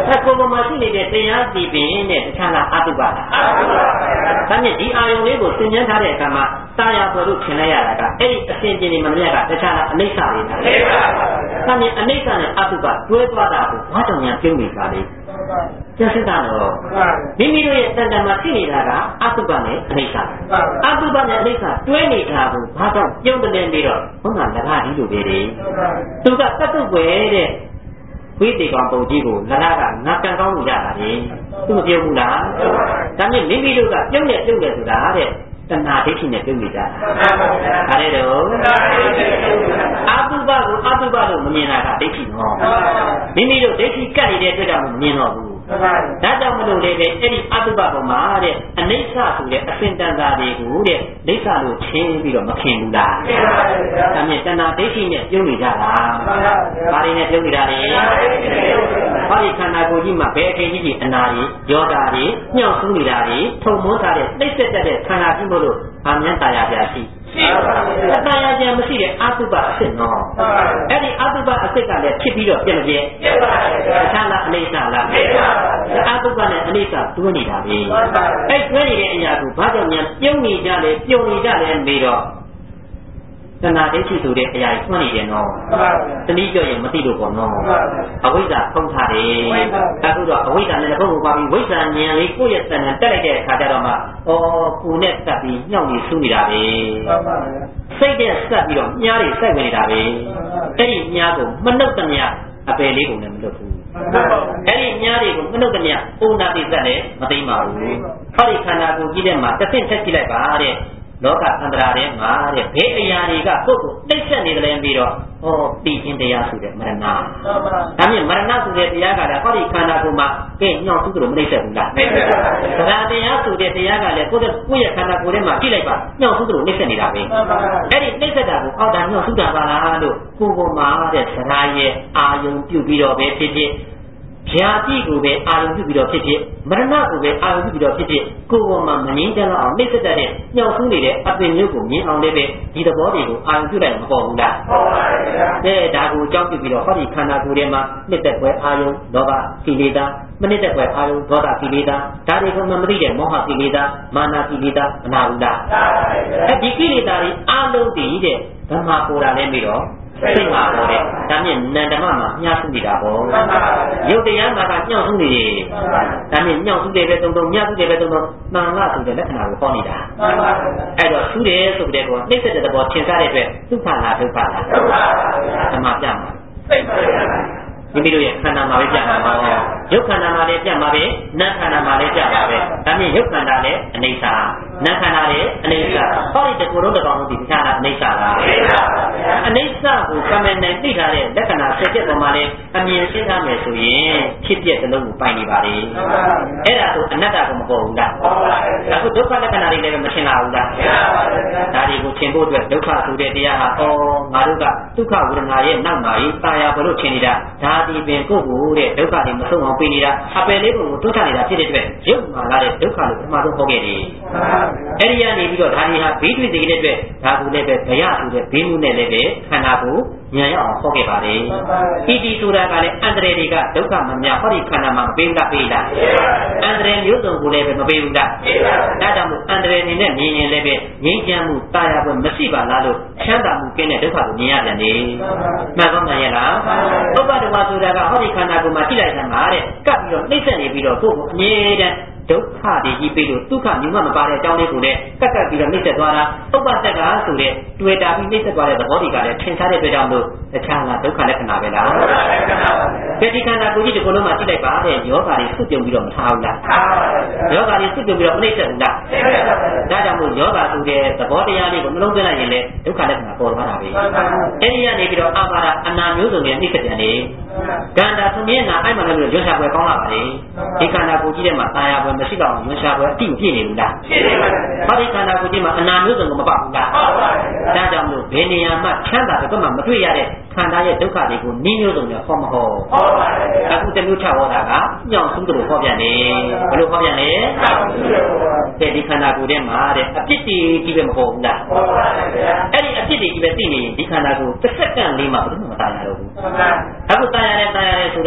Speaker 1: ကိုယ်ပေါ်မှာရှိနေတဲ့တရားစီပင်နဲ့တခြားလားအတုပါလားအတုပါဗျာဒါနဲ့ဒီအာယုံလေးကိုသင်ကျန်းထားတဲ့အခါမှာတာယာပေါ်လို့ထင်လိုက်ရတာကအဲ့ဒီအစဉ်ပြင်းနေမှမရကတခြားလားအနိစ္စလေးလားအနိစ္စပါဗျာဒါနဲ့အနိစ္စနဲ့အတုပါတွဲသွားတာကိုဘာကြောင့်များပြုံးနေတာလဲကျန်စစ်တာတော့မိမိတို့ရဲ့တန်တန်မှာရှိနေတာကအတုပနဲ့အနိစ္စအတုပနဲ့အနိစ္စတွဲနေတာကိုဘာကြောင့်ပြုံးတယ်ပြီးတော့ဘုန်းကလကားဒီလိုပဲလေသူကတတ်တုပ်ပဲတဲ့ဝိသေကောင်ပုံကြီးကိုလကားကငါကံကောင်းလို့ရတာလေသူမပြောဘူးလားဒါနဲ့မိမိတို့ကပြုံးတယ်ဆိုတာတဲ့တဏှာဒိဋ္ဌိနဲ့ပြုံးနေကြတာဒါနဲ့တော့အတုပကိုအတုပလို့မမြင်တာကဒိဋ္ဌိနော်မိမိတို့ဒိဋ္ဌိကပ်နေတဲ့အတွက်ကြောင့်မမြင်တော့ဘူးဒါကြောင့်မလို့လေအဲ့ဒီအတုပပေါ်မှာတဲ့အနိစ္စဆိုတဲ့အစင်တန်တာတွေကိုတဲ့ဒိဋ္ဌလို့ချင်းပြီးတော့မခင်ဘူးလားဒါနဲ့တဏှာဒိဋ္ဌိနဲ့ပြုံးနေကြတာဘာတွေနဲ့ပြုံးနေတာလဲဟောဒီခန္ဓာကိုယ်ကြီးမှာဘယ်အခင်ကြီးကြီးအနာတွေယောဂါတွေညှောက်ဆူးနေတာတွေထုံမွန်းထားတဲ့နှိမ့်ဆက်တတ်တဲ့ခန္ဓာကြီးမို့လို့ဗာမြန်းတရားပြရှိတရားကြံမရှိတဲ့အတုပအစစ်နော်အဲ့ဒီအတုပအစစ်ကလည်းဖြစ်ပြီးတော့ပြည့်မပြည့်အခြားလားအနိစ္စလားအတုပနဲ့အနိစ္စတွဲနေတာပဲအဲ့တွဲနေတဲ့အရာကိုဘာကြောင့်များပြုံးနေကြလဲပြုံနေကြလဲပြီးတော့တဏှာဒိဋ္ဌိဆိုတဲ့အရာကြီးတွဲနေတယ်နော်တနည်းပြောရင်မသိလို့ပေါ့နော်အဝိဇ္ဇာဖုံးထားတယ်အခုတော့အဝိဇ္ဇာနဲ့ဘုံကိုပါပြီးဝိဇ္ဇာဉာဏ်လေးကိုယ့်ရဲ့တဏ္ဍာတက်လိုက်တဲ့အခါကျတော့မှကိုယ်နဲ့စပ်ပြီးညှောက်နေဆူနေတာပဲစိတ်နဲ့စပ်ပြီးတော့မြားတွေစိုက်ဝင်နေတာပဲအဲ့ဒီမြားကိုမနှုတ်တမြအပယ်လေးကိုလည်းမလွတ်ဘူးအဲ့ဒီမြားတွေကိုမနှုတ်တမြပုံနာတိသက်လည်းမသိပါဘူးဟောဒီခန္ဓာကိုယ်ကြီးထဲမှာတစ်ဆင့်ထက်ကြည့်လိုက်ပါတဲ့လောကသန္တရာထဲမှာတဲ့ဘယ်အရာတွေကကိုယ့်ကိုနှိမ့်ဆက်နေတယ်လဲပြီးတော့သိခြင်းတရားဆိုတဲ့မရဏဒါမြင်မရဏဆိုတဲ့တရားကလည်းဟောဒီခန္ဓာကိုယ်မှာကဲညှောင်းစုသလိုမနှိမ့်ဆက်ဘူးလားနှိမ့်ဆက်ပါဘူးသရတရားဆိုတဲ့တရားကလည်းကိုယ့်ရဲ့ခန္ဓာကိုယ်ထဲမှာကြည့်လိုက်ပါညှောင်းစုသလိုနှိမ့်ဆက်နေတာပဲအဲ့ဒီနှိမ့်ဆက်တာကိုအောက်တာညှောင်းစုတာပါလားလို့ကိုယ်ပေါ်မှာတဲ့သရရဲ့အာယုံပြုပြီးတော့ပဲဖြစ်ဖြစ်ဗျာတိကိုပဲအာရုံပြုပြီးတော့ဖြစ်ဖြစ်မရဏကိုပဲအာရုံပြုပြီးတော့ဖြစ်ဖြစ်ကိုယ်ပေါ်မှာမငြင်းကြတော့အောင်နှိမ့်ဆက်တဲ့ညှောက်ဆူးနေတဲ့အပင်မျိုးကိုမြင်အောင်လည်းပဲဒီသဘောတွေကိုအာရုံပြုလိုက်မပေါ်ဘူးလားပေါ်ပါရဲ့ဒါကိုအကြောင်းပြုပြီးတော့ဟောဒီခန္ဓာကိုယ်ထဲမှာနှစ်သက်ပွဲအာရုံလောဘကိလေသာမနှစ်သက်ပွဲအာရုံဒေါသကိလေသာဒါတွေကိုမှမသိတဲ့မောဟကိလေသာမာနကိလေသာအနာဟုလားအဲဒီကိလေသာတွေအလုံးတည်တဲ့ဓမ္မပေါ်တာလည်းပြီးတော့စိတ်မှာပေါ်တယ်ဒါမြင်နန္ဒမမှာညှားစုနေတာပေါ့ရုပ်တရားမှာကညှောက်စုနေတယ်ဒါမြင်ညှောက်စုတယ်ပဲတုံတုံညှားစုတယ်ပဲတုံတုံမှန်လားဆိုတဲ့လက္ခဏာကိုပေါ်နေတာအဲ့တော့စုတယ်ဆိုတဲ့ကောနှိမ့်ဆက်တဲ့သဘောသင်စားတဲ့အတွက်ဒုက္ခလားဒုက္ခလားဒုက္ခပါဗျာဓမ္မပြမှာစိတ်ပါဗျာမိမိတို့ရဲ့ခန္ဓာမှာပဲပြမှာပါရုပ်ခန္ဓာမှာလည်းပြမှာပဲနာမ်ခန္ဓာမှာလည်းပြပါပဲဒါမြင်ရုပ်ခန္ဓာလည်းအနိစ္စနာမ်ခန္ဓာလည်းအနိစ္စဟောဒီတကူလုံးတစ်ကောင်လုံးဒီတခြားလားအနိစ္စလားအနိစ္စပါဗျာအနိစ္စကိုကမ္မနဲ့သိထားတဲ့လက္ခဏာဆက်ချက်ပေါ်မှာလည်းအမြင်ရှင်းထားမယ်ဆိုရင်ဖြစ်ပြတဲ့လုံးကိုပိုင်နေပါလေအဲ့ဒါဆိုအနတ္တကိုမပေါ်ဘူးလားပေါ်ပါဗျာအခုဒုက္ခလက္ခဏာတွေလည်းမရှင်းလာဘူးလားရှင်းပါပါဗျာဒါတွေကိုရှင်းဖို့အတွက်ဒုက္ခဆိုတဲ့တရားဟာငါတို့ကဒုက္ခဝေဒနာရဲ့နောက်မှာကြီးတာယာဘလို့ရှင်းနေတာဒါဒီပင်ကိုယ့်ကိုတဲ့ဒုက္ခတွေမဆုံးအောင်ပေးနေတာအပယ်လေးကိုဒုက္ခနေတာဖြစ်တဲ့အတွက်ရုပ်မှာလာတဲ့ဒုက္ခလို့ပထမဆုံးဟောခဲ့တယ်အဲ့ဒီကနေပြီးတော့ဒါတွေဟာဘေးတွေ့စေတဲ့အတွက်ဒါကူလည်းပဲဘယဆိုတဲ့ဘေးမှုနဲ့လည်းပဲခန္ဓာကိုဉာဏ်ရအောင်ဟောခဲ့ပါတယ်ဣတိဆိုတာကလည်းအန္တရာယ်တွေကဒုက္ခမများဟောဒီခန္ဓာမှာမပေးလားပေးလားအန္တရာယ်မျိုးစုံကိုလည်းပဲမပေးဘူးလားဒါကြောင့်မို့အန္တရာယ်နေနဲ့မြင်ရင်လည်းပဲငြိမ်းချမ်းမှုတာယာပွဲမရှိပါလားလို့ချမ်းသာမှုကင်းတဲ့ဒုက္ခကိုမြင်ရပြန်တယ်မှန်ကောင်းမှန်ရဲ့လားဥပ္ပဒဝါဆိုတာကဟောဒီခန္ဓာကိုမှကြည့်လိုက်သမှာတဲ့ကပ်ပြီးတော့နှိမ့်ဆက်နေပြီးတော့ကိုယ်ကိုအမြဲတမ်းဒုက္ခတွေကြီးပြီးလို့ဒုက္ခမြင်မှမပါတဲ့အကြောင်းလေးကိုလည်းကပ်ပြီးတော့နှိမ့်ဆက်သွားတာဥပ္ပတက်ကဆိုတဲ့တွေ့တာပြီးနှိမ့်ဆက်သွားတဲ့သဘောတွေကလည်းထင်ရှားတဲ့အတွက်ကြောင့်လို့တခြားလားဒုက္ခလက္ခဏာပဲလားဒီခန္ဓာကိုယ်ကြီးဒီကုလုံးမှာကြည့်လိုက်ပါတဲ့ယောဂါတွေစွတ်ပြုံပြီးတော့မထားဘူးလားယောဂါတွေစွတ်ပြုံပြီးတော့မနှိမ့်ဆက်ဘူးလားဒါကြောင့်မို့ယောဂါဆိုတဲ့သဘောတရားလေးကိုနှလုံးသွင်းလိုက်ရင်လည်းဒုက္ခလက္ခဏာပေါ်သွားတာပဲအဲဒီကနေပြီးတော့အာပါဒအနာမျိုးစုံနဲ့နှိမ့်ဆက်ပြန်တယ်ကန္တာသူမြင်တာအဲ့မှလည်းရွှေရှာပွဲကောင်းလာပါလေဒီခန္ဓာကိုယ်ကြီးထဲမှာတာယာပွဲမရှိတော့ရွှေရှာပွဲအတိမပြည့်နေဘူးလားပြည့်နေပါဘူးဟောဒီခန္ဓာကိုယ်ကြီးမှာအနာမျိုးစုံကိုမပေါက်ဘူးလားဟုတ်ပါဘူးဒါကြောင့်မို့ဘယ်နေရာမှာချမ်းသာတဲ့ဘက်မှာမတွေ့ရတဲ့ခန္ဓာရဲ့ဒုက္ခတွေကိုနည်းမျိုးစုံနဲ့ဟောမဟောဟုတ်ပါဘူးအခုတမျိုးချဟောတာကညောင်စုတို့ဟောပြန်တယ်ဘယ်လိုဟောပြန်လဲတဲ့ဒီခန္ဓာကိုယ်ထဲမှာတဲ့အပြစ်တွေကြီးပဲမဟုတ်ဘူးလားဟုတ်ပါဘူးအဲ့ဒီအပြစ်တွေကြီးပဲသိနေရင်ဒီခန္ဓာကိုယ်တစ်စက္ကန့်လေးမှဘယ်သူမှမตายရတော့ဘူးအခုตายရတယ်ဆိုတာက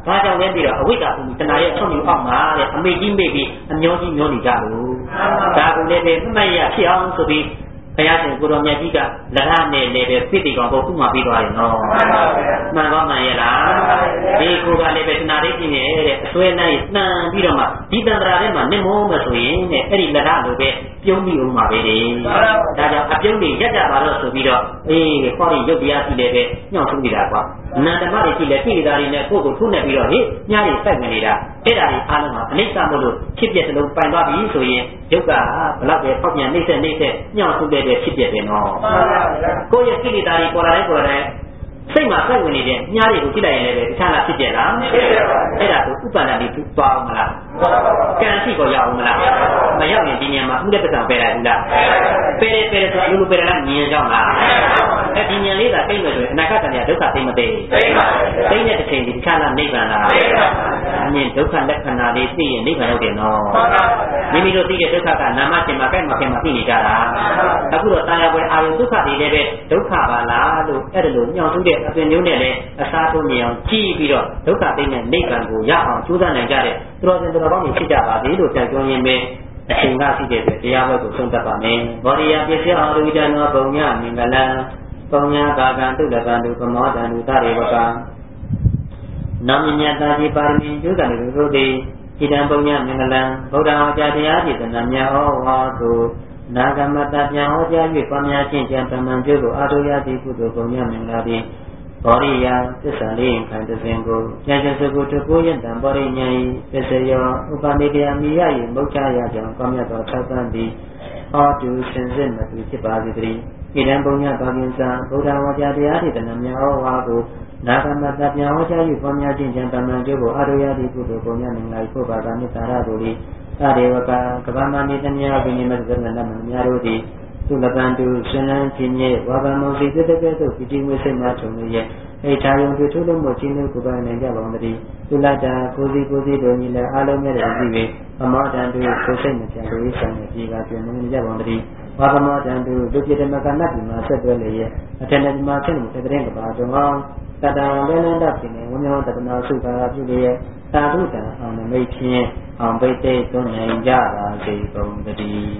Speaker 3: ဘာကြောင့်လဲပြီးတော့အဝိဇ္ဇာကိုတဏှာရဲ့ဆုံးယူအောင်မှာတဲ့အမေကြီးမေ့ပြီးအမျိုးကြီးမျိုးနေကြလို့ဒါကိုလည်းပဲမှတ်ရဖြစ်အောင်ဆိုပြီးဘုရားရှင်ကိုတော်မြတ်ကြီးကလက်ရနဲ့လည်းပဲပြည့်တည်ကောင်ကိုဥမာပေးသွားတယ်နော်မှန်ပါမှန်ရဲ့လားဒီကိုကလည်းပဲတဏှာလေးကြီးနေတဲ့အစွဲနိုင်နှံပြီးတော့မှဒီတန္တရာထဲမှာနစ်မိုးမဆိုရင်တဲ့အဲ့ဒီလက်ရလိုပဲပြုံးပြီးဦးမှာပဲလေဒါကြောင့်အပြုံးတွေရက်ကြပါတော့ဆိုပြီးတော့ခေါ်ရရုပ်တရားရှိလည်းပဲညှောင်းထုနေတာကွာနန္တမတွေရှိလည်းပြည်သားတွေနဲ့ကိုယ့်ကိုထုနေပြီးတော့ဟေ့ညတွေစိုက်ဝင်နေတာအဲ့ဒါတွေအားလုံးကအနိစ္စမို့လို့ဖြစ်ပြတဲ့လုံးပိုင်သွားပြီဆိုရင်ဒုက္ခဘလောက်ပဲဖောက်ပြန်နှိမ့်ဆက်ညှောင်းထုတဲ့ဖြစ်ပြတယ်နော်ကိုယ့်ရဲ့ပြည်သားတွေပေါ်လာတဲ့စိတ်မှာစိုက်ဝင်နေတဲ့ညတွေကိုကြည့်လိုက်ရင်လည်းတခြားလားဖြစ်ပြလားအဲ့ဒါကိုဥပ္ပန္နတိသွားအောင်မလားကံရှိကိုရအောင်မလားမရောက်ရင်ဒီညမှာဥဒ္ဒပ္ပံပယ်လိုက်ဘူးလားပယ်ဆိုလူပယ်လားမြင်ကြောင်းလားအဲ့ဒီညလေးကသိမ့်မယ်ဆိုရင်အနာဂတ်တရားဒုက္ခသိမ့်မသိသိမ့်တဲ့တစ်ချိန်ဒီတခြားလားနိဗ္ဗာန်လားအမြင်ဒုက္ခလက္ခဏာလေးသိရင်နိဗ္ဗာန်ရောက်တယ်နော်မိမိတို့သိတဲ့ဒုက္ခကနာမရှင်မှာကြိုက်မှာခင်မှာသိနေကြတာအခုတော့တာယာပွဲအာရုံဒုက္ခတွေလည်းပဲဒုက္ခပါလားလို့အဲ့ဒါလိုညှောင်းထုတဲ့အပြင်မျိုးနဲ့လည်းအစားထိုးနေအောင်ကြည့်ပြီးတော့ဒုက္ခသိတဲ့နိဗ္ဗာန်ကိုရအောင်ကြိုးစားနိုင်ကြတဲ့သူတော်စင်သူတော်ကောင်းတွေဖြစ်ကြပါသေးလို့ပြန်ပြောရင်းပဲအချိန်ကရှိတဲ့အတွက်တရားပွဲကိုဆုံးသက်ပါမယ်ဘောရိယပစ္စယအာရုဒနောဘုံညမင်္ဂလံပုံညာကာကံတုလကံတုပမောတံတုတရေဝကံနောင်မြတ်တာဒီပါရမီကျိုးကံတို့သည်ဣဒံပုံညာမင်္ဂလံဗုဒ္ဓဟောကြားတရားပြည့်စုံမြတ်ဟောဝါသို့နာဂမတပြန်ဟောကြား၍ပွားများခြင်းကြံပမံကျိုးကိုအာထုရသည်ကုသိုလ်ပုံညာမင်္ဂလာသည်ဘောရိယသစ္စာလေးခံတစဉ်ကိုကြာကျစကုတကိုယတံဘောရိညာဤပစ္စယောဥပမေတ္တယမိယ၏မုတ်ချရကြောင်းကောင်းမြတ်သောထောက်ပံ့သည်ဟောတုစင်စစ်မတူဖြစ်ပါစေတည်းဣဒံပုံညာပါကိစ္စဗုဒ္ဓဝါကြတရားဒေသနာမြတ်ဟောဝါကိုနာဂမတပြန်ဟောကြား၍ပွားများခြင်းကြံပမံကျိုးကိုအာထုရသည်ကုသိုလ်ပုံညာမင်္ဂလာကိုပါကမေတ္တာရကိုသည်သရေဝကကဗ္ဗမနိတမြာဝိနိမသရဏမများတို့သည်သူလပန်တုရှင်လန်းခြင်းရဲ့ဝါဗမောစီတတကဲ့သို့ပိတိမွေးစိတ်များထုံလို့ရဲ့အိထာယုံတွေထိုးလို့မို့ခြင်းတို့ကိုယ်ပိုင်နိုင်ကြပါဦးတည်းသူလတာကိုစီတို့ညီလည်းအားလုံးနဲ့တည်းပြီးပြီအမောတန်တို့ကိုစိတ်မပြန်လို့ဆိုင်နေပြေကပြန်နေကြပါဦးတည်းဝါဗမောတန်တို့လူပြတဲ့မကနတ်ဒီမှာဆက်တွဲလေရဲ့အထက်နဲ့ဒီမှာဖြစ်နေတဲ့တဲ့ကဘာတုံအောင်တတံလည်းလည်းတော့ဖြစ်နေဝိညာဉ်တတနာစုပါပြုလေရဲ့သာဓုတံအောင်မိတ်ဖြင့်အောင်ပိတ်သိသွန်နိုင်ကြပါစေကုန်တည်း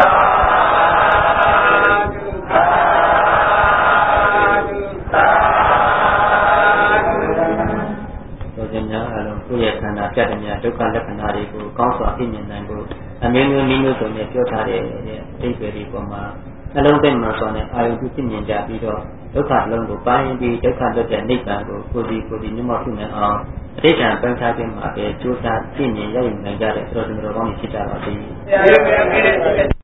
Speaker 3: တို့ကြများအလုံးကိုယ့်ရဲ့ခန္ဓာပြတ်တဲ့များဒုက္ခလက္ခဏာတွေကိုကောင်းစွာသိမြင်နိုင်ဖို့အမျိုးမျိုးနည်းမျိုးစုံနဲ့ပြောထားတဲ့အဓိပ္ပာယ်ဒီပေါ်မှာအလုံးသိမှဆိုတဲ့အာယုပြုသိမြင်ကြပြီးတော့ဒုက္ခလုံးကိုပိုင်းပြီးဒုက္ခလွတ်တဲ့နိဗ္ဗာန်ကိုကိုယ်စီမျက်မှောက်ပြုနိုင်အောင်အဋ္ဌံပန်းချခြင်းမှာပဲကြိုးစားသိမြင်ရယူနိုင်ကြတဲ့သတော်စင်တော်ကောင်းတွေဖြစ်ကြပါစေ။